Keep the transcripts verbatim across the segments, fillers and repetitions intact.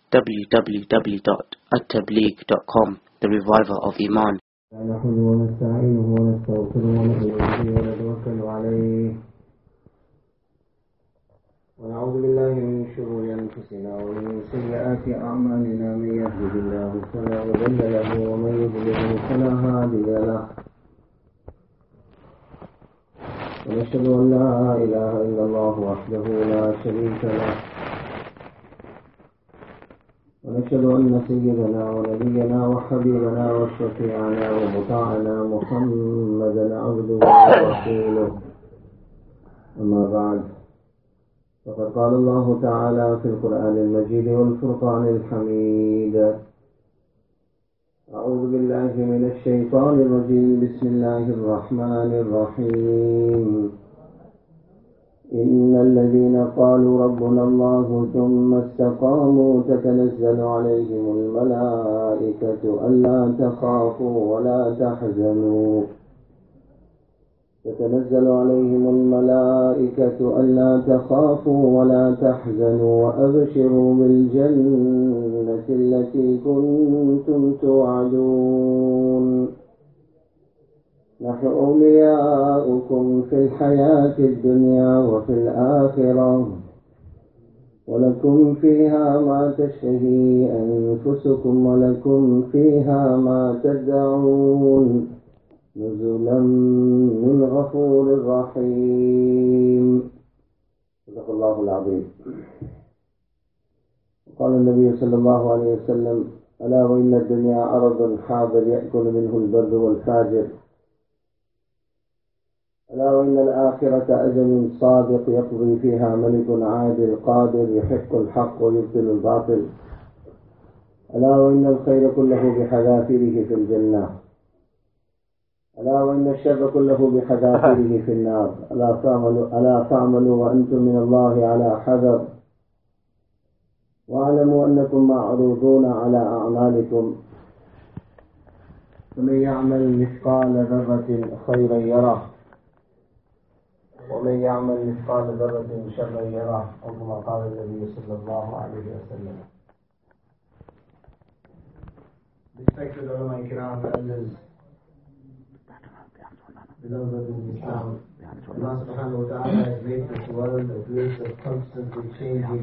w w w dot at tabligh dot com, the reviver of Iman. نحمده ونستعينه ونستغفره ونؤمن به ونتوكل عليه ونعوذ بالله من شرور أنفسنا ومن سيئات أعمالنا. من يهده الله فلا مضل له ومن يضلل فلا هادي له. ونشهد أن لا إله إلا الله وحده لا شريك له. ونشهد أن سيدنا ونبينا وحبيبنا وشفيعنا ومطاعنا محمدا عبده ورسوله. أما بعد، فقد قال الله تعالى في القرآن المجيد والفرقان الحميد: أعوذ بالله من الشيطان الرجيم. بسم الله الرحمن الرحيم. إن الذين قالوا ربنا الله ثم استقاموا تتنزل عليهم الملائكة ألا تخافوا ولا تحزنوا تتنزل عليهم الملائكة ألا تخافوا ولا تحزنوا وأبشروا بالجنة التي كنتم توعدون. نحن أولياؤكم في الحياة الدنيا وفي الآخرة ولكم فيها ما تشتهي أنفسكم ولكم فيها ما تدعون نزلا من غفور رحيم. صدق الله العظيم. قال النبي صلى الله عليه وسلم: ألا وإن الدنيا عرض حاضر يأكل منه البر والفاجر. ألا وإن الآخرة أجل صادق يقضي فيها ملك عادل قادر يحق الحق ويبطل الباطل. ألا وإن الخير كله بحذافيره في الجنة. ألا وإن الشر كله بحذافيره في النار. ألا فاعملوا ألا فاعملوا وأنتم من الله على حذر، واعلموا أنكم معروضون على أعمالكم، فمن يعمل مثقال ذرة خيرا يره ومن يعمل مثقال ذرة شرا يره، أو كما قال النبي صلى الله عليه وسلم. Respected ulama kiram, elders, beloved brothers in Islam, Allah subhanahu wa ta'ala has made this world a place of constantly changing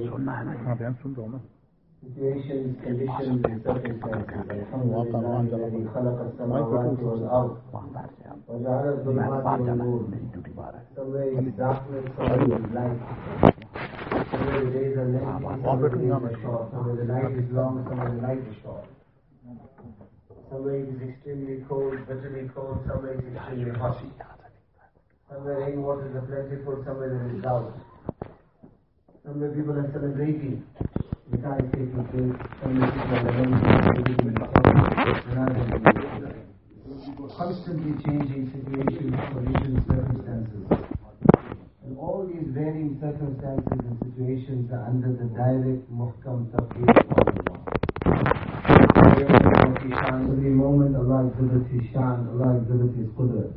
situations, conditions and circumstances. Alhamdulillah, الذي خلق السماوات والأرض وجعل الظلمات والنور. Somewhere is darkness, somewhere is light. Somewhere the days are lengthy, somewhere the days are short. Somewhere the night is long, somewhere the night is short. Somewhere it is extremely cold, bitterly cold, somewhere it is extremely hot. Somewhere rainwaters are plentiful, somewhere there is drought. Somewhere people are celebrating. We can't take it place. Somewhere people are lamenting. Constantly changing situations, conditions, circumstances. And all these varying circumstances and situations are under the direct muhkam taqdeer of Allah. Every moment Allah exhibits His shan, Allah exhibits His qudrat.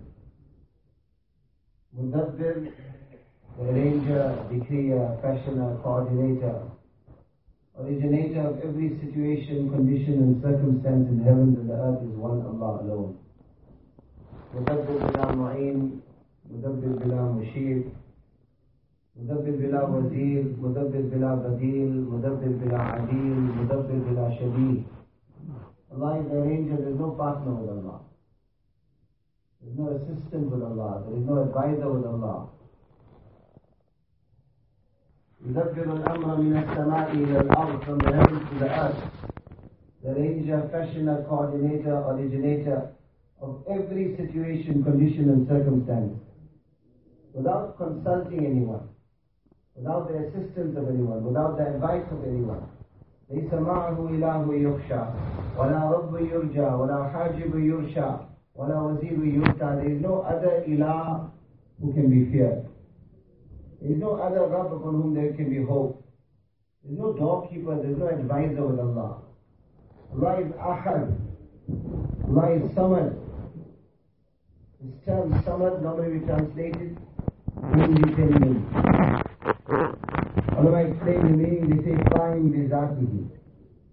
Mudabbir, the arranger, decreer, fashioner, coordinator, originator of every situation, condition and circumstance in heaven and the earth is one Allah alone. Mudabbir bila mu'in, Mudabbir bila mushir, Mudabbir bila wazir, Mudabbir bila badil, Mudabbir bila adil, Mudabbir bila shadeed. Allah is the arranger, there is no partner with Allah. There is no assistant with Allah. There is no advisor with Allah. يدبر الأمر من السماء إلى الأرض, from the heavens to the earth. The arranger, fashioner, coordinator, originator of every situation, condition and circumstance. Without consulting anyone, without the assistance of anyone, without the advice of anyone. ليس معه إله يخشى ولا رب يرجى ولا حاجب يرشى ولا وزير يرتى. There is no other ilah who can be feared. There is no other Rabb upon whom there can be hope. There is no doorkeeper, there is no advisor with Allah. Allah is Ahad. Allah is Samad. This term Samad normally translated independent. Ulama explain the meaning, they say flying bizatihi.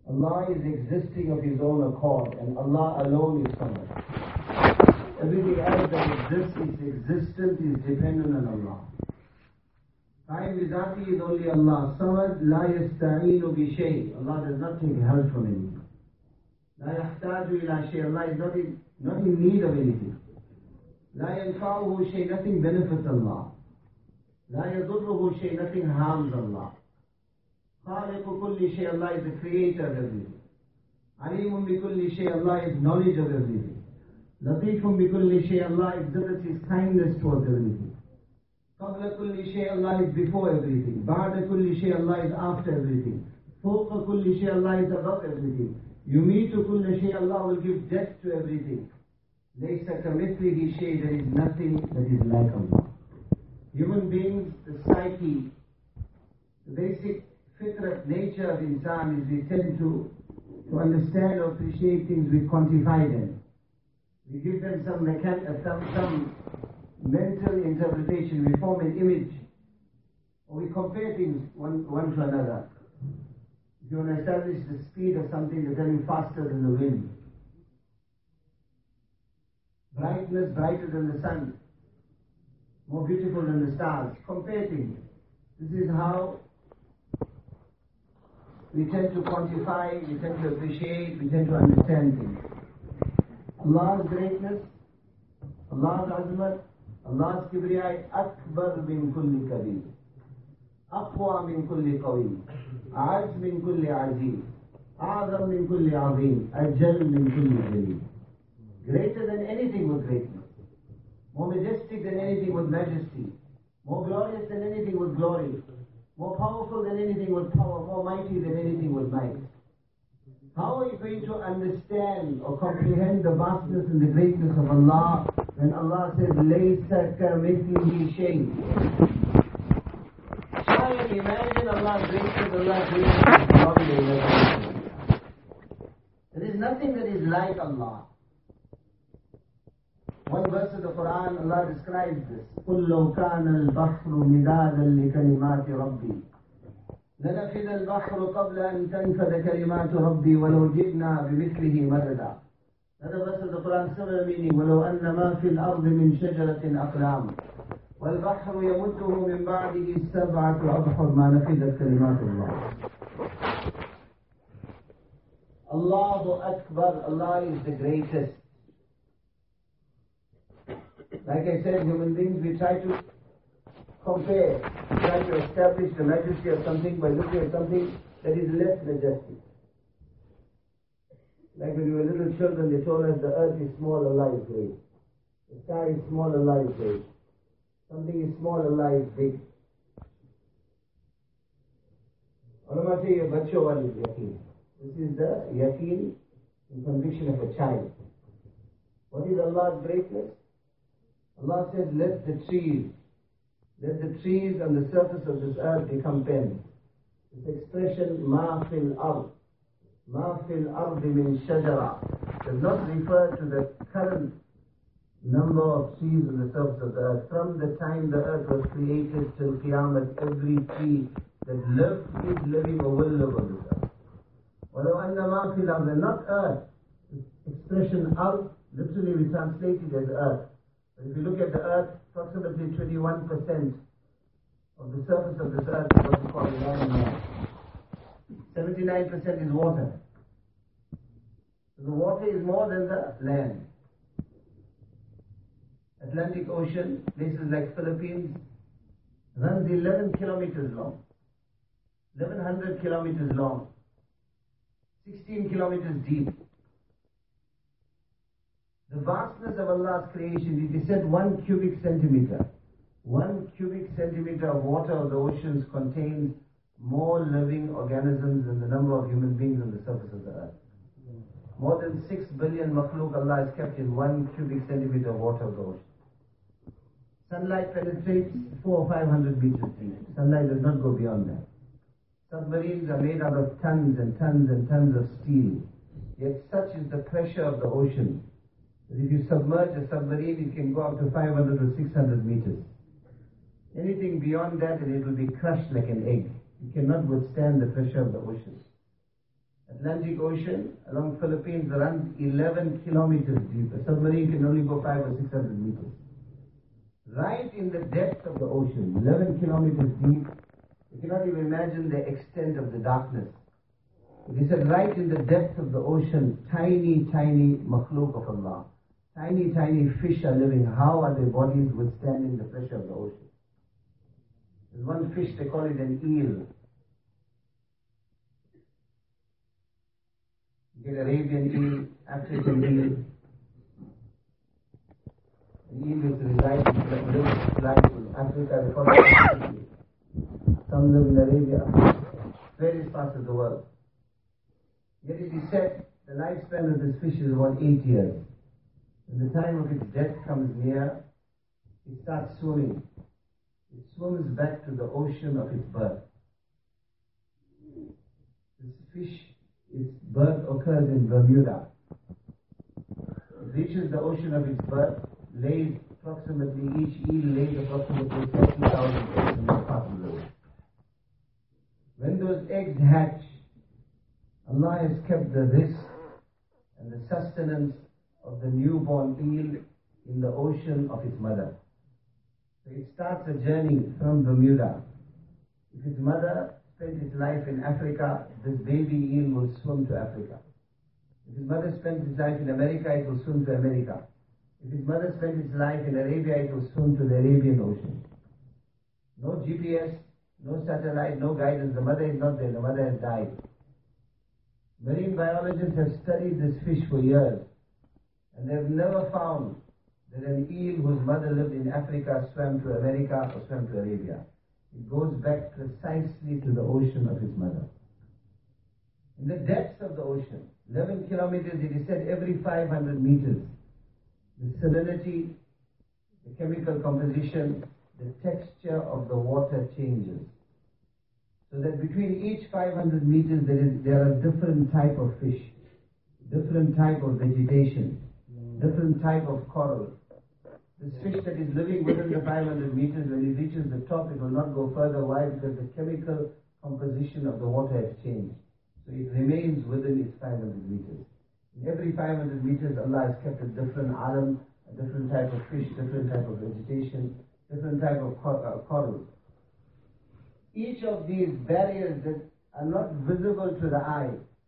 Allah is existing of His own accord, and Allah alone is Samad. Everything else that exists, its existence is dependent on Allah. Qaim bi Zati is only Allah. Samad la yasta'inu bi shay. Allah does not take help from anything. La yahtaju ila shay. Allah is not in, not in need of anything. La yanfa'uhu shay. Nothing benefits Allah. La yadurruhu shay. Nothing harms Allah. Khaliqu kulli shay. Allah is the creator of everything. Alimun bi kulli shay. Allah is knowledge of everything. Latifun bi kulli shay. Allah exhibits His kindness towards everything. Qabla kulli shay. Allah is before everything. Ba'da kulli shay. Allah is after everything. Fawqa kulli shay. Allah is above everything. Yumitu kulli shay. Allah will give death to everything. Laysa kamithlihi shay. There is nothing that is like Allah. Human beings, the psyche, the basic fitrat nature of insan is we tend to, to understand or appreciate things, we quantify them. We give them some mechan- some, some mental interpretation, we form an image, or we compare things one, one to another. If you want to establish the speed of something, they tell you faster than the wind. Brightness brighter than the sun, more beautiful than the stars. Compare things. This is how we tend to quantify, we tend to appreciate, we tend to understand things. Allah's greatness, Allah's azmat, Allah's kibriyai, akbar min kulli kabir, aqwa min kulli qawi, az min kulli aziz, a'zam min kulli azim, ajal min kulli jalil. Greater than anything with greatness, more majestic than anything with majesty, more glorious than anything with glory, more powerful than anything with power, more mighty than anything with might. How are you going to understand or comprehend the vastness and the greatness of Allah when Allah says, Laysa kamithlihi shay? Try and imagine Allah's greatness, Allah's greatness is beyond the imagination. There is nothing that is like Allah. One verse of the Quran, Allah describes this. قُلْ لَوْ كَانَ الْبَحْرُ مِدَادًا لِكَلِمَاتِ رَبِّي لنفذ البحر قبل أن تنفذ كلمات ربي ولو جئنا بمثله مددا. Another verse of the Quran, similar meaning. ولو أن ما في الأرض من شجرة أقلام والبحر يمده من بعده سبعة أبحر ما نفذت كلمات الله. Allahu Akbar. Allah is the greatest. Like I said, human beings, we try to compare, try to establish the majesty of something by looking at something that is less majestic. Like when we were little children, they told us the earth is small, Allah is great. The sky is small, Allah is great. Something is small, Allah is big. Ulama say, your bacho wal is yaqeen. This is the yaqeen and conviction of a child. What is Allah's greatness? Allah says, let the trees Let the trees on the surface of this earth become pens. This expression, ma fil ard, ma fil ardi min shajara, does not refer to the current number of trees on the surface of the earth. From the time the earth was created till Qiyamah, every tree that lives is living or will live on this earth. وَلَوْ أَنَّ مَا فِي الْأَرْضِ, not earth. This expression, ard, literally we translate it as earth. But if you look at the earth, approximately twenty-one percent of the surface of this earth is what we call land. seventy-nine percent is water. So the water is more than the land. Atlantic Ocean, places like Philippines, runs eleven kilometers long. eleven hundred kilometers long. sixteen kilometers deep. The vastness of Allah's creation, it is said one cubic centimeter. One cubic centimeter of water of the oceans contains more living organisms than the number of human beings on the surface of the earth. More than six billion makhluk Allah has kept in one cubic centimeter of water of the ocean. Sunlight penetrates four or five hundred meters deep. Sunlight does not go beyond that. Submarines are made out of tons and tons and tons of steel. Yet such is the pressure of the ocean. If you submerge a submarine, it can go up to five hundred or six hundred meters. Anything beyond that, and it will be crushed like an egg. It cannot withstand the pressure of the ocean. Atlantic Ocean along Philippines runs eleven kilometers deep. A submarine can only go five or six hundred meters. Right in the depth of the ocean, eleven kilometers deep, you cannot even imagine the extent of the darkness. He said, right in the depth of the ocean, tiny, tiny makhluk of Allah, tiny, tiny fish are living. How are their bodies withstanding the pressure of the ocean? There's one fish, they call it an eel. You get Arabian eel, African eel. The eel which resides in in Africa, they call it African eel. Some live in Arabia, various parts of the world. Yet it is said the lifespan of this fish is about eight years. When the time of its death comes near, it starts swimming. It swims back to the ocean of its birth. This fish, its birth occurs in Bermuda. It reaches the ocean of its birth, lays approximately, each eel lays approximately thirty thousand eggs in this part of the world. When those eggs hatch, Allah has kept the risk and the sustenance of the newborn eel in the ocean of its mother. So it starts a journey from Bermuda. If its mother spent its life in Africa, this baby eel will swim to Africa. If its mother spent its life in America, it will swim to America. If its mother spent its life in Arabia, it will swim to the Arabian Ocean. No G P S, no satellite, no guidance. The mother is not there. The mother has died. Marine biologists have studied this fish for years, and they have never found that an eel whose mother lived in Africa swam to America or swam to Arabia. It goes back precisely to the ocean of its mother. In the depths of the ocean, eleven kilometers, it is said every five hundred meters, the salinity, the chemical composition, the texture of the water changes. So that between each five hundred meters there is there are different type of fish, different type of vegetation, different type of coral. This fish that is living within the five hundred meters, when it reaches the top, it will not go further. Why? Because the chemical composition of the water has changed. So it remains within its five hundred meters. In every five hundred meters, Allah has kept a different alam, a different type of fish, different type of vegetation, different type of coral. Each of these barriers that are not visible to the eye.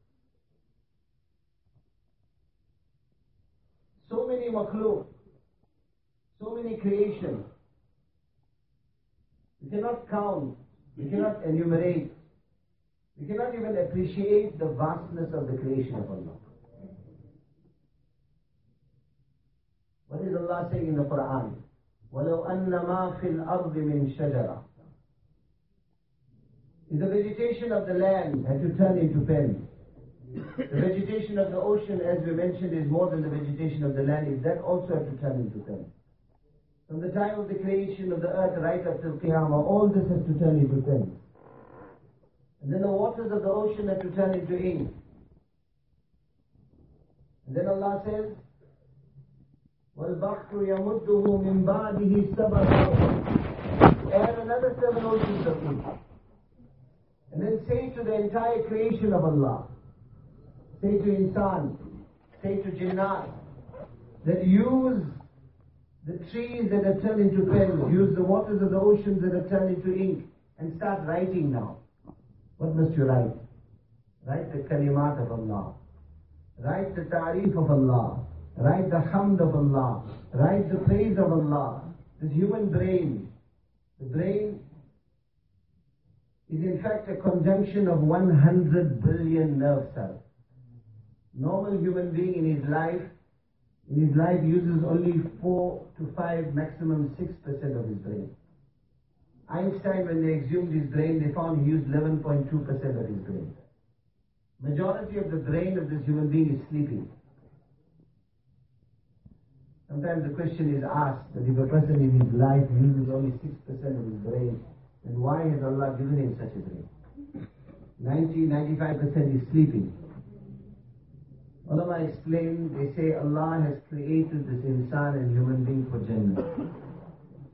So many makhluk, so many creations. We cannot count, we cannot enumerate, we cannot even appreciate the vastness of the creation of Allah. What is Allah saying in the Quran? وَلَوْ أَنَّ مَا فِي الْأَرْضِ مِنْ شَجَرَةٍ. If the vegetation of the land had to turn into pens, the vegetation of the ocean, as we mentioned, is more than the vegetation of the land. If that also had to turn into pens. From the time of the creation of the earth right up till Qiyamah, all this has to turn into pens. And then the waters of the ocean have to turn into ink. And then Allah says, وَالْبَحْرُ يَمُدُّهُ مِنْ بَعْدِهِ سَبْعَةً. Add another seven oceans of ink. And then say to the entire creation of Allah, say to insan, say to jinnat, that use the trees that have turned into pens, use the waters of the oceans that have turned into ink, and start writing now. What must you write? Write the kalimat of Allah. Write the ta'reef of Allah. Write the hamd of Allah. Write the praise of Allah. This human brain, the brain is in fact a conjunction of one hundred billion nerve cells. Normal human being in his life, in his life uses only four to five, maximum six percent of his brain. Einstein, when they exhumed his brain, they found he used eleven point two percent of his brain. Majority of the brain of this human being is sleeping. Sometimes the question is asked that if a person in his life uses only six percent of his brain, then why has Allah given him such a brain? ninety, ninety-five percent is sleeping. Ulama explain, they say Allah has created this insan and human being for Jannah.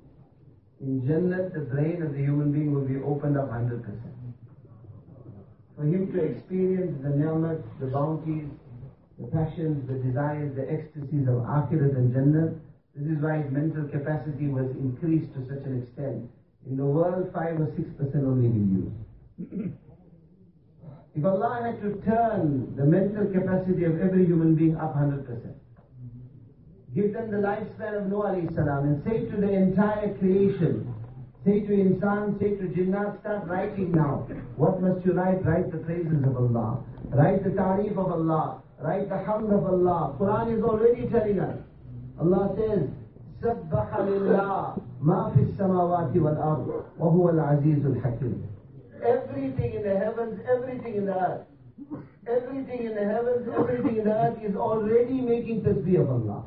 In Jannah, the brain of the human being will be opened up one hundred percent. for him to experience the ni'mat, the bounties, the passions, the desires, the ecstasies of Akhirat and Jannah. This is why his mental capacity was increased to such an extent. In the world, five or six percent only will use. If Allah had to turn the mental capacity of every human being up one hundred percent, give them the lifespan of Nuh alayhi salam and say to the entire creation, say to insan, say to jinnat, start writing now. What must you write? Write the praises of Allah. Write the ta'reef of Allah. Write the hamd of Allah. Quran is already telling us. Allah says, سَبَّحَ لِلَّهِ مَا فِي السَّمَاوَاتِ وَالْأَرْضِ وَهُوَ الْعَزِيزُ الْحَكِيمُ. Everything in the heavens, everything in the earth, everything in the heavens, everything in the earth is already making tasbih of Allah.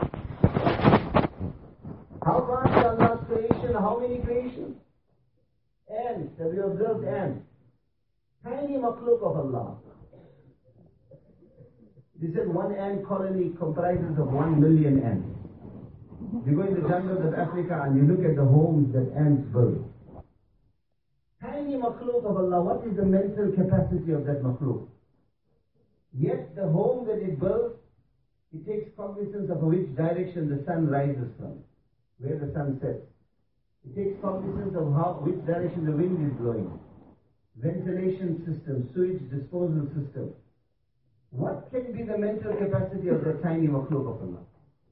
How vast is Allah's creation? How many creations? Ants. Have you observed ants? Tiny makhluk of Allah. They said one ant colony comprises of one million ants. You go in the jungles of Africa and you look at the homes that ants build. Tiny makhluk of Allah. What is the mental capacity of that makhluk? Yet the home that it builds, it takes cognizance of which direction the sun rises from, where the sun sets. It takes cognizance of how, which direction the wind is blowing. Ventilation system, sewage disposal system. What can be the mental capacity of the tiny makhluk of Allah?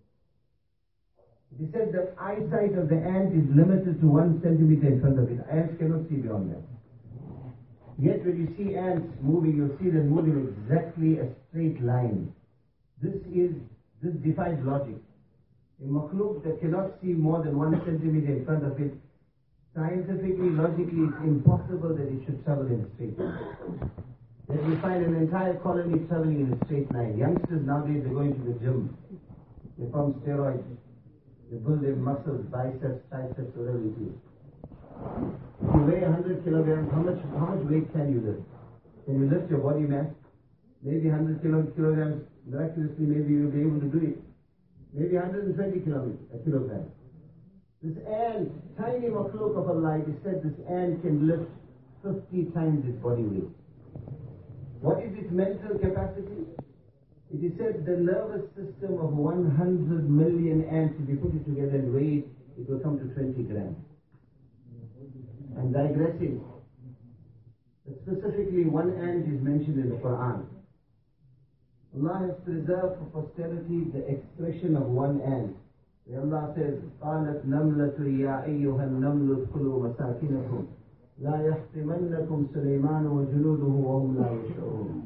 He said the eyesight of the ant is limited to one centimeter in front of it. Ants cannot see beyond that. Yet when you see ants moving, you'll see them moving exactly a straight line. This is, this defies logic. A makhluk that cannot see more than one centimeter in front of it, scientifically, logically, it's impossible that it should travel in a straight line. Then you find an entire colony traveling in a straight line. Youngsters nowadays, they're going to the gym. They pump steroids. They build their muscles, biceps, triceps, whatever it is. If you weigh one hundred kilograms, how much, how much weight can you lift? Can you lift your body mass? Maybe one hundred kilograms, miraculously, maybe you'll be able to do it. Maybe one hundred twenty kilograms, a kilogram. This ant, tiny makhluk of Allah, it is said this ant can lift fifty times its body weight. What is its mental capacity? It is said the nervous system of one hundred million ants, if you put it together and weigh it, it will come to twenty grams. I'm digressing. But specifically, one ant is mentioned in the Quran. Allah has preserved for posterity the expression of one ant. Where Allah says, قَالَتْ نَمْلَةُ يَا أَيُّهَا النَّمْلُ ادْخُلُوا مَسَاكِنَكُمْ لَا يَحْطِمَنَّكُمْ سُلَيْمَانُ وَجُنُودُهُ وَهُمْ لَا يَشْعُرُونَ.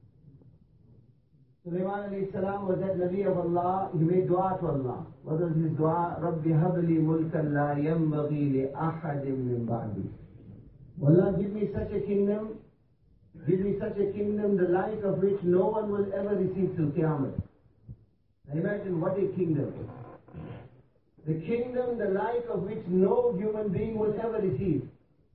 Sulaiman alayhi salam was that Nabi of Allah. He made dua to Allah. What was his dua? رَبِّ هَبْ لِي مُلْكًا لَا يَنْبَغِي لِأَحَدٍ مِّن بَعْدِي. Allah, give me such a kingdom, give me such a kingdom, the like of which no one will ever receive till Qiyamah. Now imagine what a kingdom. The kingdom, the like of which no human being will ever receive.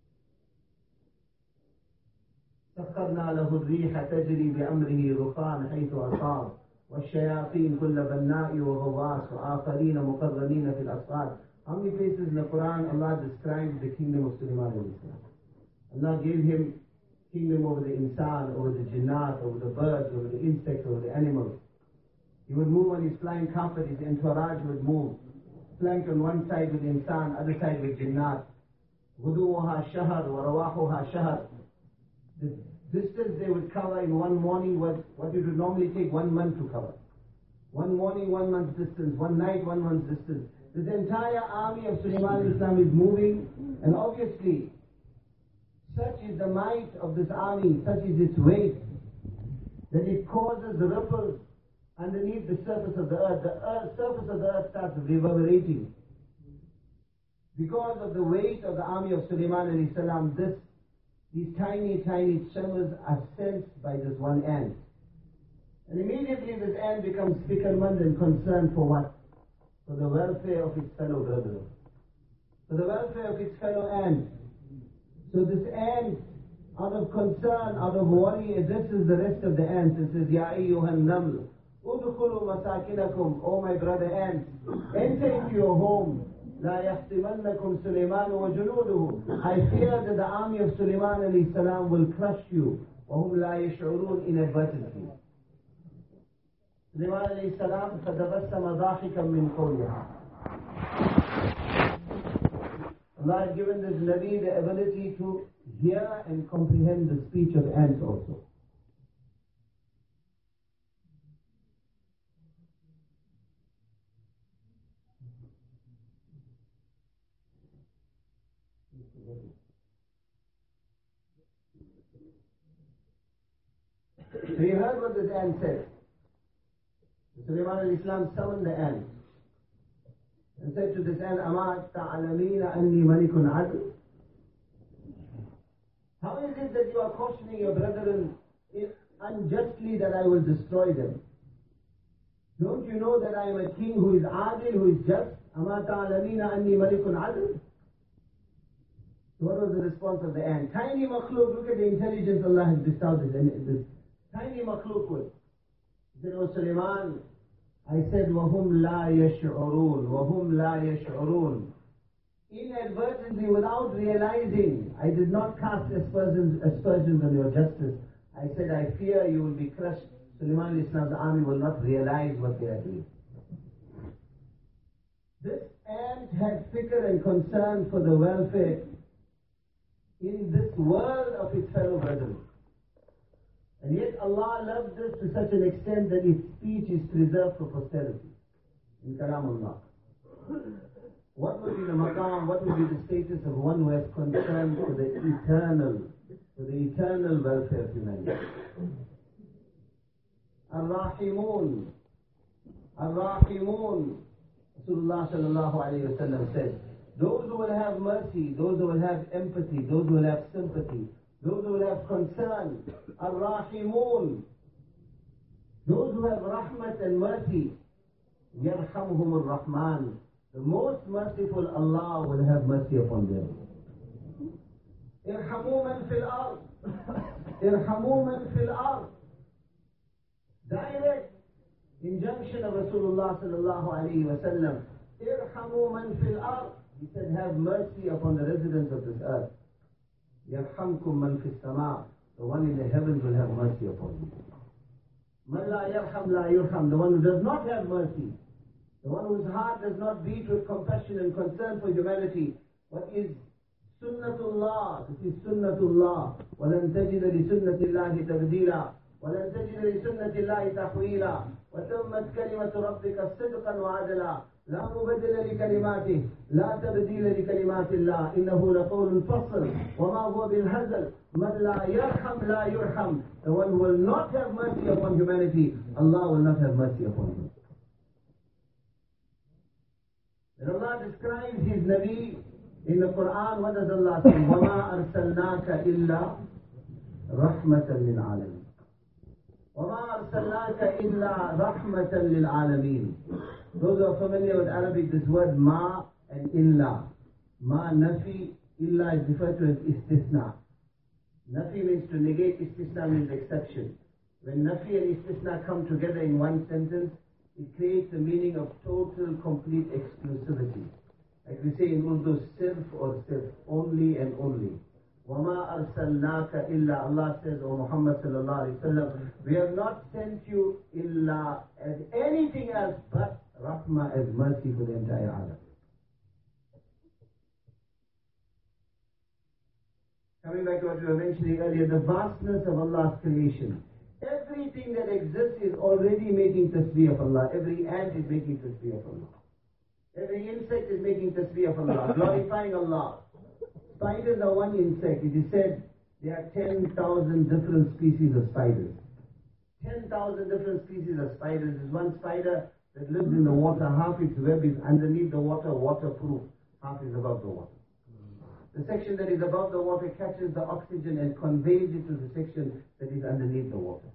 سخرنا له الريح تجري بأمره رخاء حيث أصاب والشياطين كل بناء وغواص وآخرين مقرنين في الأصفاد. How many places in the Quran Allah describes the kingdom of Sulaiman alayhi salam? Allah gave him kingdom over the insan, over the jinnat, over the birds, over the insects, over the animals. He would move on his flying carpet, his entourage would move. Flanked on one side with insan, other side with jinnat. غُدُوهَا شَهَرْ وَرَوَاحُهَا شَهَرْ. The distance they would cover in one morning was what it would normally take one month to cover. One morning, one month's distance. One night, one month's distance. This entire army of Sulaiman Islam is moving, and obviously, such is the might of this army, such is its weight, that it causes the ripples underneath the surface of the earth. The earth, surface of the earth starts reverberating. Because of the weight of the army of Sulaiman alayhi salam, this These tiny, tiny tremors are sensed by this one ant. And immediately this ant becomes fikr-mand and concerned for what? For the welfare of its fellow brethren. For the welfare of its fellow ants. So this ant, out of concern, out of worry, addresses the rest of the ants and says, Ya ayyuhan naml, udkhulu masakinakum, O my brother ants, enter into your home. لا يحطمنكم سليمان وجنوده. I fear that the army of Sulaiman alayhi salam will crush you. وَهُمْ لَا يَشْعُرُونَ inadvertently. Sulaiman alayhi salam فَتَبَسَّمَ ضَاحِكًا مِنْ قَوْلِهَا. Allah has given this Nabi the ability to hear and comprehend the speech of ants also. So you heard what this ant said. Sulaiman alayhi salam summoned the ant and said to this ant, أَمَا تَعْلَمِينَ أَنِّي مَلِكٌ عَدْلٌ. How is it that you are cautioning your brethren unjustly that I will destroy them? Don't you know that I am a king who is adil, who is just? أَمَا تَعْلَمِينَ أَنِّي مَلِكٌ عَدْلٌ. So what was the response of the ant? Tiny makhluk, look at the intelligence Allah has bestowed this, this tiny makhluk with. He said, "O Sulaiman, I said, وَهُمْ لَا يَشْعُرُونَ وَهُمْ لَا يَشْعُرُونَ." Inadvertently, without realizing, I did not cast aspersions, aspersions on your justice. I said, I fear you will be crushed. Sulaiman Islam's army will not realize what they are doing. This ant had fikr and concern for the welfare in this world of its fellow brethren. And yet Allah loved this to such an extent that its speech is preserved for posterity. In Kalamullah. What would be the maqam, what would be the status of one who has concern for the eternal, for the eternal welfare of humanity? Ar-Rahimun, Ar-Rahimun, Rasulullah sallallahu alayhi wa sallam said, those who will have mercy, those who will have empathy, those who will have sympathy, those who will have concern, Ar-Rahimun, those who have rahmat and mercy, Yarhamhum ar-Rahman, the most merciful Allah will have mercy upon them. Irhamu man fil ard, Irhamu man fil ard. Direct injunction of Rasulullah sallallahu alayhi wa sallam. Irhamu man fil ard. He said, have mercy upon the residents of this earth. Yarhamkum man fis sama. The one in the heavens will have mercy upon you. Man la yarham la yurham. The one who does not have mercy, the one whose heart does not beat with compassion and concern for humanity. What is sunnatullah? This is sunnatullah. وَلَن تَجِدَ لِسُنَّةِ اللَّهِ تَبْدِيلًا وَلَن تَجِدَ لِسُنَّةِ اللَّهِ تَحْوِيلًا وَتَمَّتْ كَلِمَةُ رَبِّكَ صِدْقًا وَعَدْلًا لا مبدل لكلماته لا تبديل لكلمات الله إنه لقول فصل وما هو بالهزل من لا يرحم لا يرحم. The one who will not have mercy upon humanity, Allah will not have mercy upon him. And Allah describes His Nabi in the Quran. What does Allah say? وَمَا أَرْسَلْنَاكَ إِلَّا رَحْمَةً لِلْعَالَمِينَ. وَمَا أَرْسَلْنَاكَ إِلَّا رَحْمَةً لِلْعَالَمِينَ. Those who are familiar with Arabic, this word ma and illa. Ma nafi, illa is referred to as istisna. Nafi means to negate, istisna means exception. When nafi and istisna come together in one sentence, it creates the meaning of total, complete exclusivity. Like we say in Urdu, sirf or sirf, only and only. وَمَا أَرْسَلْنَاكَ إِلَّا. Allah says, O Muhammad sallallahu alayhi wa sallam, we have not sent you illa as anything else but rahmah, as mercy for the entire alam. Coming back to what we were mentioning earlier, the vastness of Allah's creation. Everything that exists is already making tasbih of Allah. Every ant is making tasbih of Allah. Every insect is making tasbih of Allah, glorifying Allah. Spiders are one insect. It is said there are ten thousand different species of spiders. ten thousand different species of spiders. There's one spider that lives in the water. Half its web is underneath the water, waterproof. Half is above the water. The section that is above the water catches the oxygen and conveys it to the section that is underneath the water.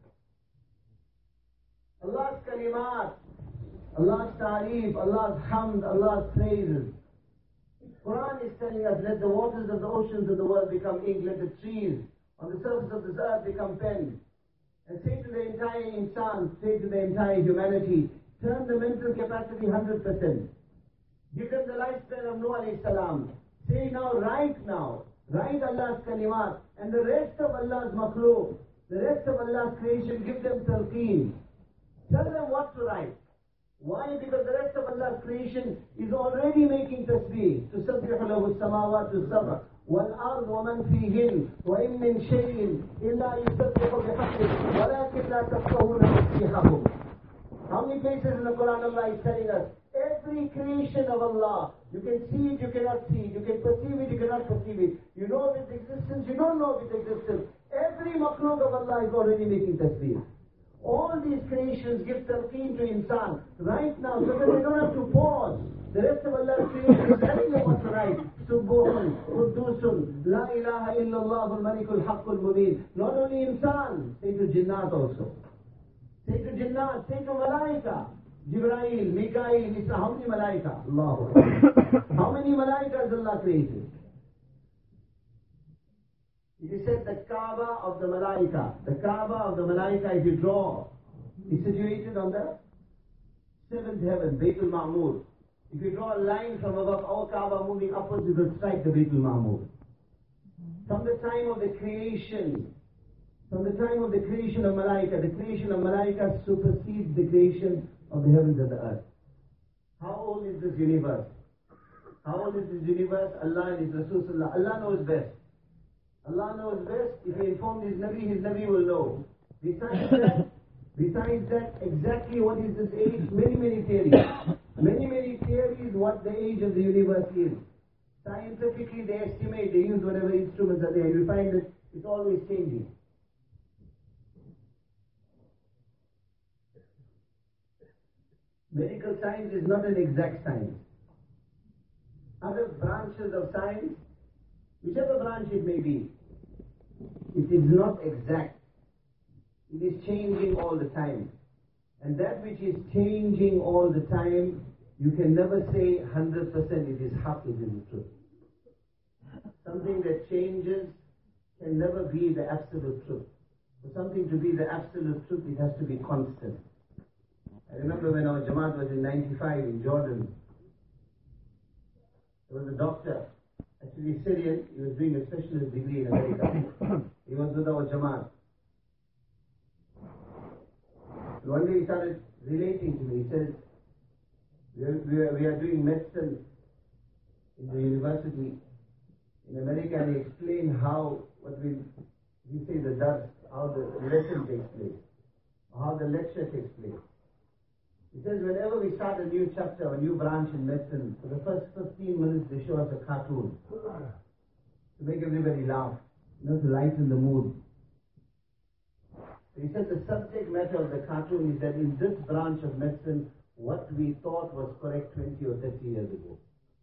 Allah's kalimat, Allah's ta'reef, Allah's hamd, Allah's praises. Quran is telling us, let the waters of the oceans of the world become ink, let the trees on the surface of this earth become pens. And say to the entire insan, say to the entire humanity, turn the mental capacity one hundred percent. Give them the lifespan of Nuh alayhi salam. Say now, right now, write Allah's kalimat, and the rest of Allah's makhluk, The rest of Allah's creation, give them talqeen. Tell them what to write. Why? Because the rest of Allah's creation is already making tasbih. تُسَبِّحُ لَهُ السَّمَاوَاتُ السَّبْعُ وَالْأَرْضُ وَمَنْ فِيهِنْ وَإِن مِّن شَيْءٍ إِلَّا يُسَبِّحُ بِحَمْدِهِ وَلَكِنْ لَا تَفْقَهُونَ تَسْبِيحَهُمْ. How many places in the Quran Allah is telling us, every creation of Allah, you can see it, you cannot see it, you can perceive it, you cannot perceive it, you know of its existence, you don't know of its existence. Every makhluk of Allah is already making tasbih. All these creations give talqeen to insan right now, so that they don't have to pause. The rest of Allah's creation is telling them what to write. Subbuhun, Quddusun, La ilaha illallah al-malikul haqqul mubin. Not only insan, say to jinnat also. Say to jinnat, say to malaika. Jibrail, Mikail, Isa, how many malaika? Allahu Akbar. How many malaika has Allah created? It is said the Kaaba of the malaika. The Kaaba of the malaika, if you draw, is situated on the seventh heaven, Baytul Ma'mur. If you draw a line from above our Kaaba moving upwards, it will strike the Baytul Ma'mur. From the time of the creation, from the time of the creation of malaika, the creation of malaika supersedes the creation of the heavens and the earth. How old is this universe? How old is this universe? Allah and His Rasulullah. Allah knows best. Allah knows best. If He informed His Nabi, His Nabi will know. Besides that, besides that, exactly what is this age? Many, many theories. Many, many theories what the age of the universe is. Scientifically, they estimate, they use whatever instruments are there. You find that it's always changing. Medical science is not an exact science. Other branches of science, whichever branch it may be, it is not exact. It is changing all the time. And that which is changing all the time, you can never say one hundred percent it is haqq, it is the truth. Something that changes can never be the absolute truth. For something to be the absolute truth, it has to be constant. I remember when our Jamaat was in ninety-five in Jordan, there was a doctor, actually Syrian, he was doing a specialist degree in America. He was with our Jamaat. And one day he started relating to me. He said, we are, we are, we are doing medicine in the university in America, and he explained how, what we, we say the dars, how the lesson takes place, how the lecture takes place. He says, whenever we start a new chapter or a new branch in medicine, for the first fifteen minutes they show us a cartoon to make everybody laugh, you know, to lighten the mood. So he said the subject matter of the cartoon is that in this branch of medicine, what we thought was correct twenty or thirty years ago.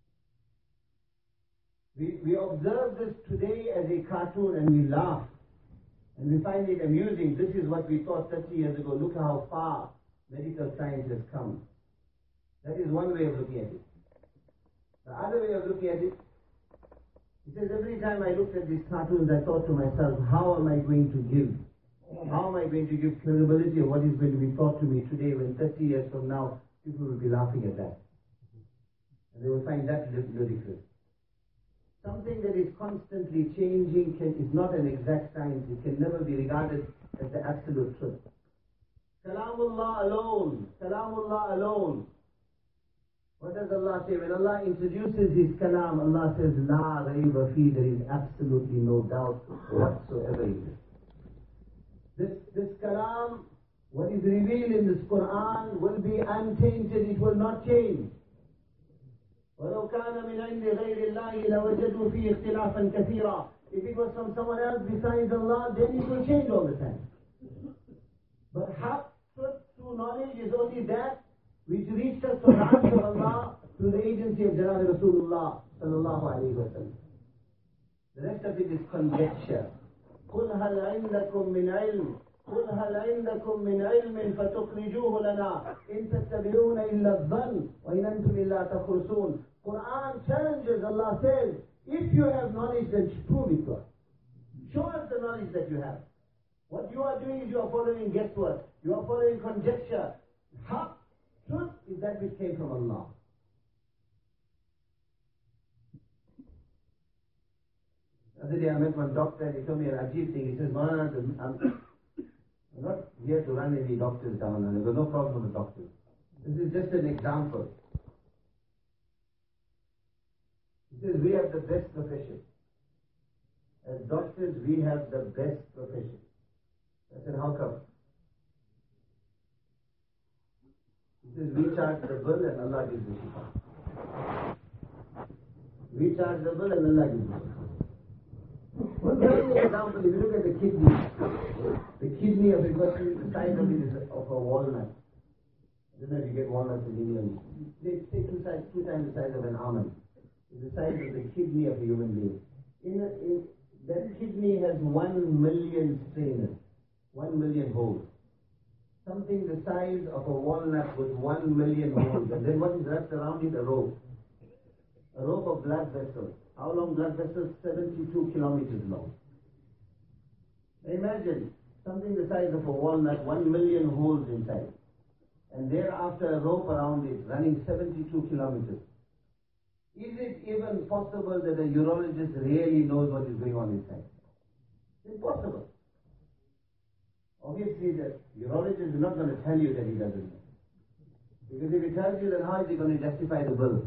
We, we observe this today as a cartoon and we laugh. And we find it amusing. This is what we thought thirty years ago. Look how far medical science has come. That is one way of looking at it. The other way of looking at it, he says, every time I looked at these cartoons, I thought to myself, how am I going to give? How am I going to give credibility of what is going to be taught to me today when thirty years from now, people will be laughing at that. And they will find that ludicrous. Something that is constantly changing can, is not an exact science. It can never be regarded as the absolute truth. Kalamullah alone, Kalamullah alone. What does Allah say? When Allah introduces His Kalam, Allah says, La rayba fi, there is absolutely no doubt whatsoever in it. This, this Kalam, what is revealed in this Quran, will be untainted, it will not change. وَلَوْ كَانَ مِنْ عِنْدِ غَيْرِ اللَّهِ لَوَجَدُوا فِيهِ اخْتِلَافًا كَثِيرًا. If it was from someone else besides Allah, then it will change all the time. But haqq, truth, true knowledge is only that which reached us from the hands of Allah through the agency of Janab Rasulullah sallallahu alayhi wa sallam. The rest of it is conjecture. قُلْ هَلْ عِنْدَكُمْ مِنْ عِلْمٍ قُلْ هَلْ عِنْدَكُمْ مِنْ عِلْمٍ فَتُخْرِجُوهُ لَنَا إِن تَتَّبِعُونَ إِلَّا الظَّنَّ وَإِنْ أَنْتُمْ إِلَّا تَخْرُصُونَ. Quran challenges, Allah says, if you have knowledge, then prove it to us. Show us the knowledge that you have. What you are doing is you are following guesswork. You are following conjecture. Haqq, truth is that which came from Allah. The other day I met one doctor and he told me an ajib thing. He says, Maulana, the, um, I'm not here to run any doctors down, and I've got no problem with doctors. This is just an example. He says we have the best profession. As doctors, we have the best profession. I said, how come? He says, we charge the bill and Allah gives the shifa. We charge the bill and Allah gives the shifa. One very example, if you look at the kidney, the kidney of a person, the size of it is of a walnut. I don't know if you get walnuts in England. They take two, size, two times the size of an almond. It's the size of the kidney of a human being. In, a, in that kidney has one million strainers, one million holes. Something the size of a walnut with one million holes. And then what is wrapped around it? A rope. A rope of blood vessels. How long blood vessels? seventy-two kilometers long. Imagine something the size of a walnut, one million holes inside. And thereafter a rope around it running seventy-two kilometers. Is it even possible that a urologist really knows what is going on inside? It's impossible. Obviously the urologist is not going to tell you that he doesn't know. Because if he tells you, then how is he going to justify the bill?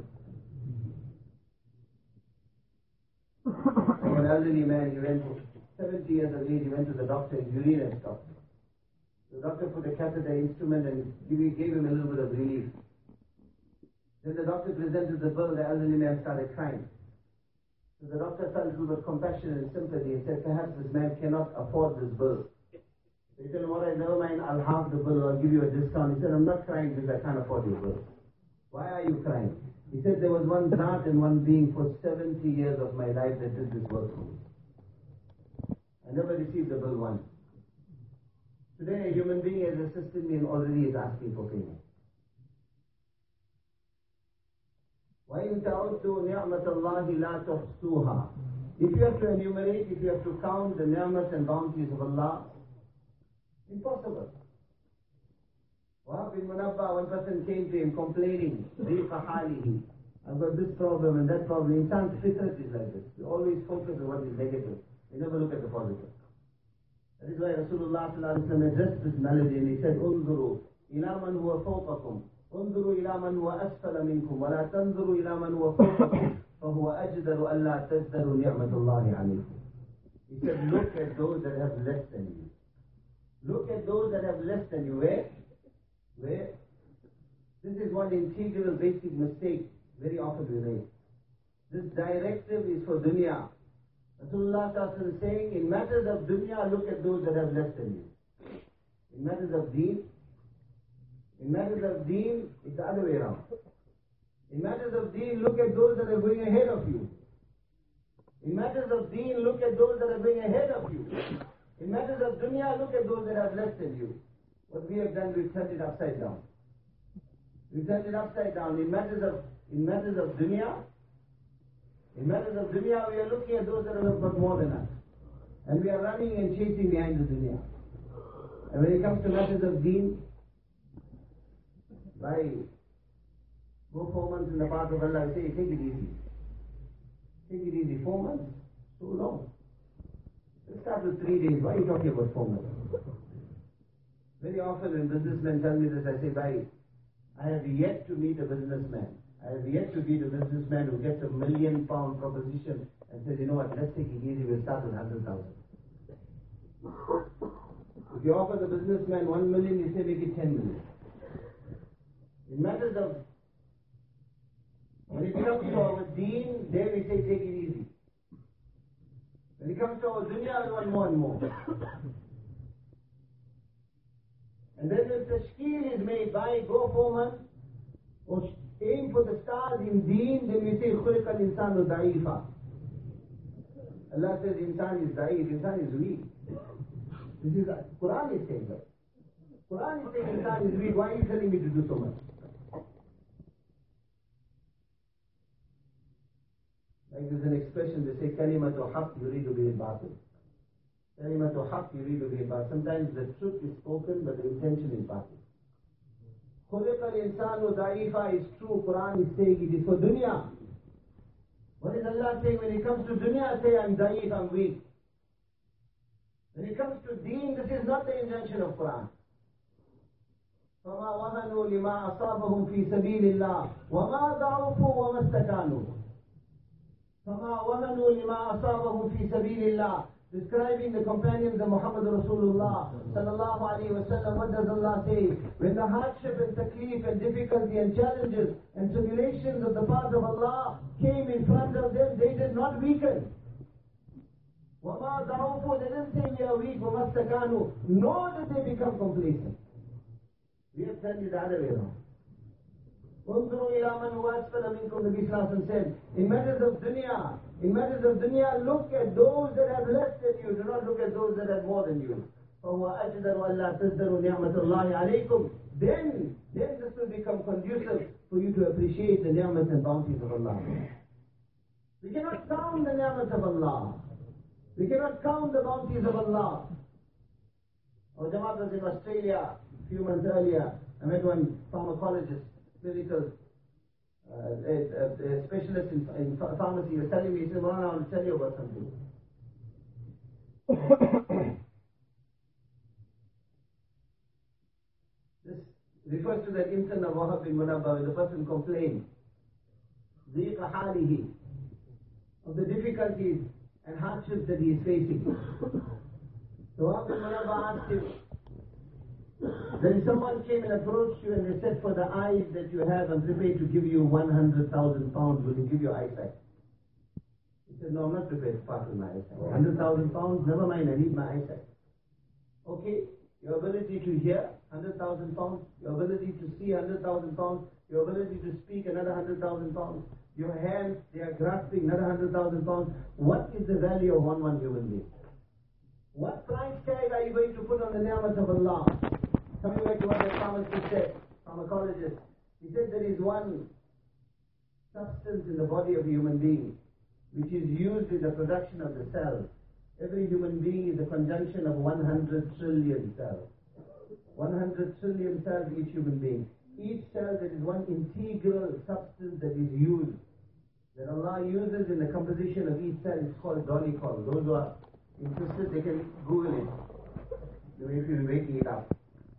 An elderly man, he went to seventy years of age, he went to the doctor, his urine had stopped. The doctor put a catheter instrument and gave, gave him a little bit of relief. Then the doctor presented the bill, the elderly man started crying. So the doctor felt a little bit of compassion and sympathy and said, perhaps this man cannot afford this bill. He said, all right, never mind, I'll halve the bill, I'll give you a discount. He said, I'm not crying because I can't afford your bill. Why are you crying? He said, there was one Zat and one being for seventy years of my life that did this work for me. I never received the bill once. Today a human being has assisted me and already is asking for payment. وَإِن تَعُدُّوا نِعْمَةَ اللَّهِ لَا تُحْصُوهَا. If you have to enumerate, if you have to count the ni'mat and bounties of Allah, impossible. Wahab bin Munabba, one person came to him complaining, ضِيقَ حَالِهِ, I've got this problem and that problem. Insan's fitrat is like this. We always focus on what is negative. We never look at the positive. That is why Rasulullah addressed this melody and he said, انظروا إلى من هو فوقكم انظروا إلى من هو أسفل منكم ولا تنظروا إلى من هو فوقكم فهو أجدر ألا تزدروا نعمة الله عليكم. He said, look at those that have less than you. Look at those that have less than you. Where? Where? This is one integral basic mistake very often we make. This directive is for dunya. Rasulullah is saying, in matters of dunya, look at those that have less than you. In matters of deen, in matters of deen, it's the other way around. In matters of deen, look at those that are going ahead of you. In matters of deen, look at those that are going ahead of you. In matters of dunya, look at those that have less than you. What we have done, we've turned it upside down. We've turned it upside down. In matters of in matters of dunya, in matters of dunya, we are looking at those that have got more than us. And we are running and chasing behind the dunya. And when it comes to matters of deen, by go four months in the path of Allah, I say, take it easy. Take it easy. Four months? So long. Let's start with three days. Why are you talking about four months? Very often when businessmen tell me this, I say, bhai, I have yet to meet a businessman. I have yet to meet a businessman who gets a million pound proposition and says, you know what, let's take it easy, we'll start with one hundred thousand. If you offer the businessman one million, you say make it ten million. In matters of, when it comes to our deen, there we say take it easy. When it comes to our dunya, we want more and more. And then if the tashkeel is made by go four months, or aim for the stars in deen, then we say خُلِقَ الْإِنسَانُ ضَعِيفًا. Allah says insan is da'if, insan is weak. This is, Quran is saying that. Quran is saying insan is weak. Why are you telling me to do so much? Like there's an expression, they say, كَلِمَةُ حَقٍّ يُرِيدُ بِهِ الْبَاطِلِ. كَلِمَةُ حَقٍّ يُرِيدُ بِهِ الْبَاطِلِ. Sometimes the truth is spoken, but the intention is batil. خُلِقَ الْإِنسَانُ ضَعِيفًا is true. Quran is saying it is for dunya. What is Allah saying? When it comes to dunya, say I'm da'if, I'm weak. When it comes to deen, this is not the injunction of Quran. فَمَا وَهَنُوا لِمَا أَصَابَهُمْ فِي سَبِيلِ اللَّهِ وَمَا ضَعُفُوا وَمَا اسْتَكَانُوا. فَمَا وَهَنُوا لِمَا أَصَابَهُمْ فِي سَبِيلِ اللَّهِ. Describing the companions of Muhammad Rasulullah sallallahu alayhi wa sallam, what does Allah say? When the hardship and taklif and difficulty and challenges and tribulations of the path of Allah came in front of them, they did not weaken. وَمَا ضَعُفُوا, they didn't say we are weak, وَمَا اسْتَكَانُوا, nor did they become complacent. We have turned it the other way around. انظروا إلى من هو أسفل منكم, Nabi Sallallahu Alaihi Wasallam said, in matters of dunya, in matters of dunya, look at those that have less than you, do not look at those that have more than you. فَهُوَ أَجْدَرُ أَلَّا تَزْدَرُوا نِعْمَةَ اللَّهِ عَلَيْكُمْ. Then, then this will become conducive for you to appreciate the ni'mat and bounties of Allah. We cannot count the ni'mat of Allah. We cannot count the bounties of Allah. Our Jamaat was in Australia a few months earlier. I met one pharmacologist, clinical uh, a, a, a specialist in, in pharmacy. He was telling me, he said, Maulana, I want to tell you about something. This refers to that incident of Wahab bin Munabba, where the person complained ضيق حاله, of the difficulties and hardships that he is facing. So Wahab bin Munabba asked him, then someone came and approached you and they said, for the eyes that you have, I'm prepared to give you one hundred thousand pounds. Will you give your eyesight? He said, no, I'm not prepared to part with my eyesight. one hundred thousand pounds, never mind, I need my eyesight. Okay, your ability to hear, one hundred thousand pounds. Your ability to see, one hundred thousand pounds. Your ability to speak, another one hundred thousand pounds. Your hands, they are grasping, another one hundred thousand pounds. What is the value of one one human being? What price tag are you going to put on the ni'mat of Allah? Coming back to what the pharmacist said, pharmacologist, he said there is one substance in the body of a human being which is used in the production of the cells. Every human being is a conjunction of one hundred trillion cells. one hundred trillion cells each human being. Each cell, there is one integral substance that is used, that Allah uses in the composition of each cell. It's called dolicol. Those who are interested, they can Google it. If you're waking it up.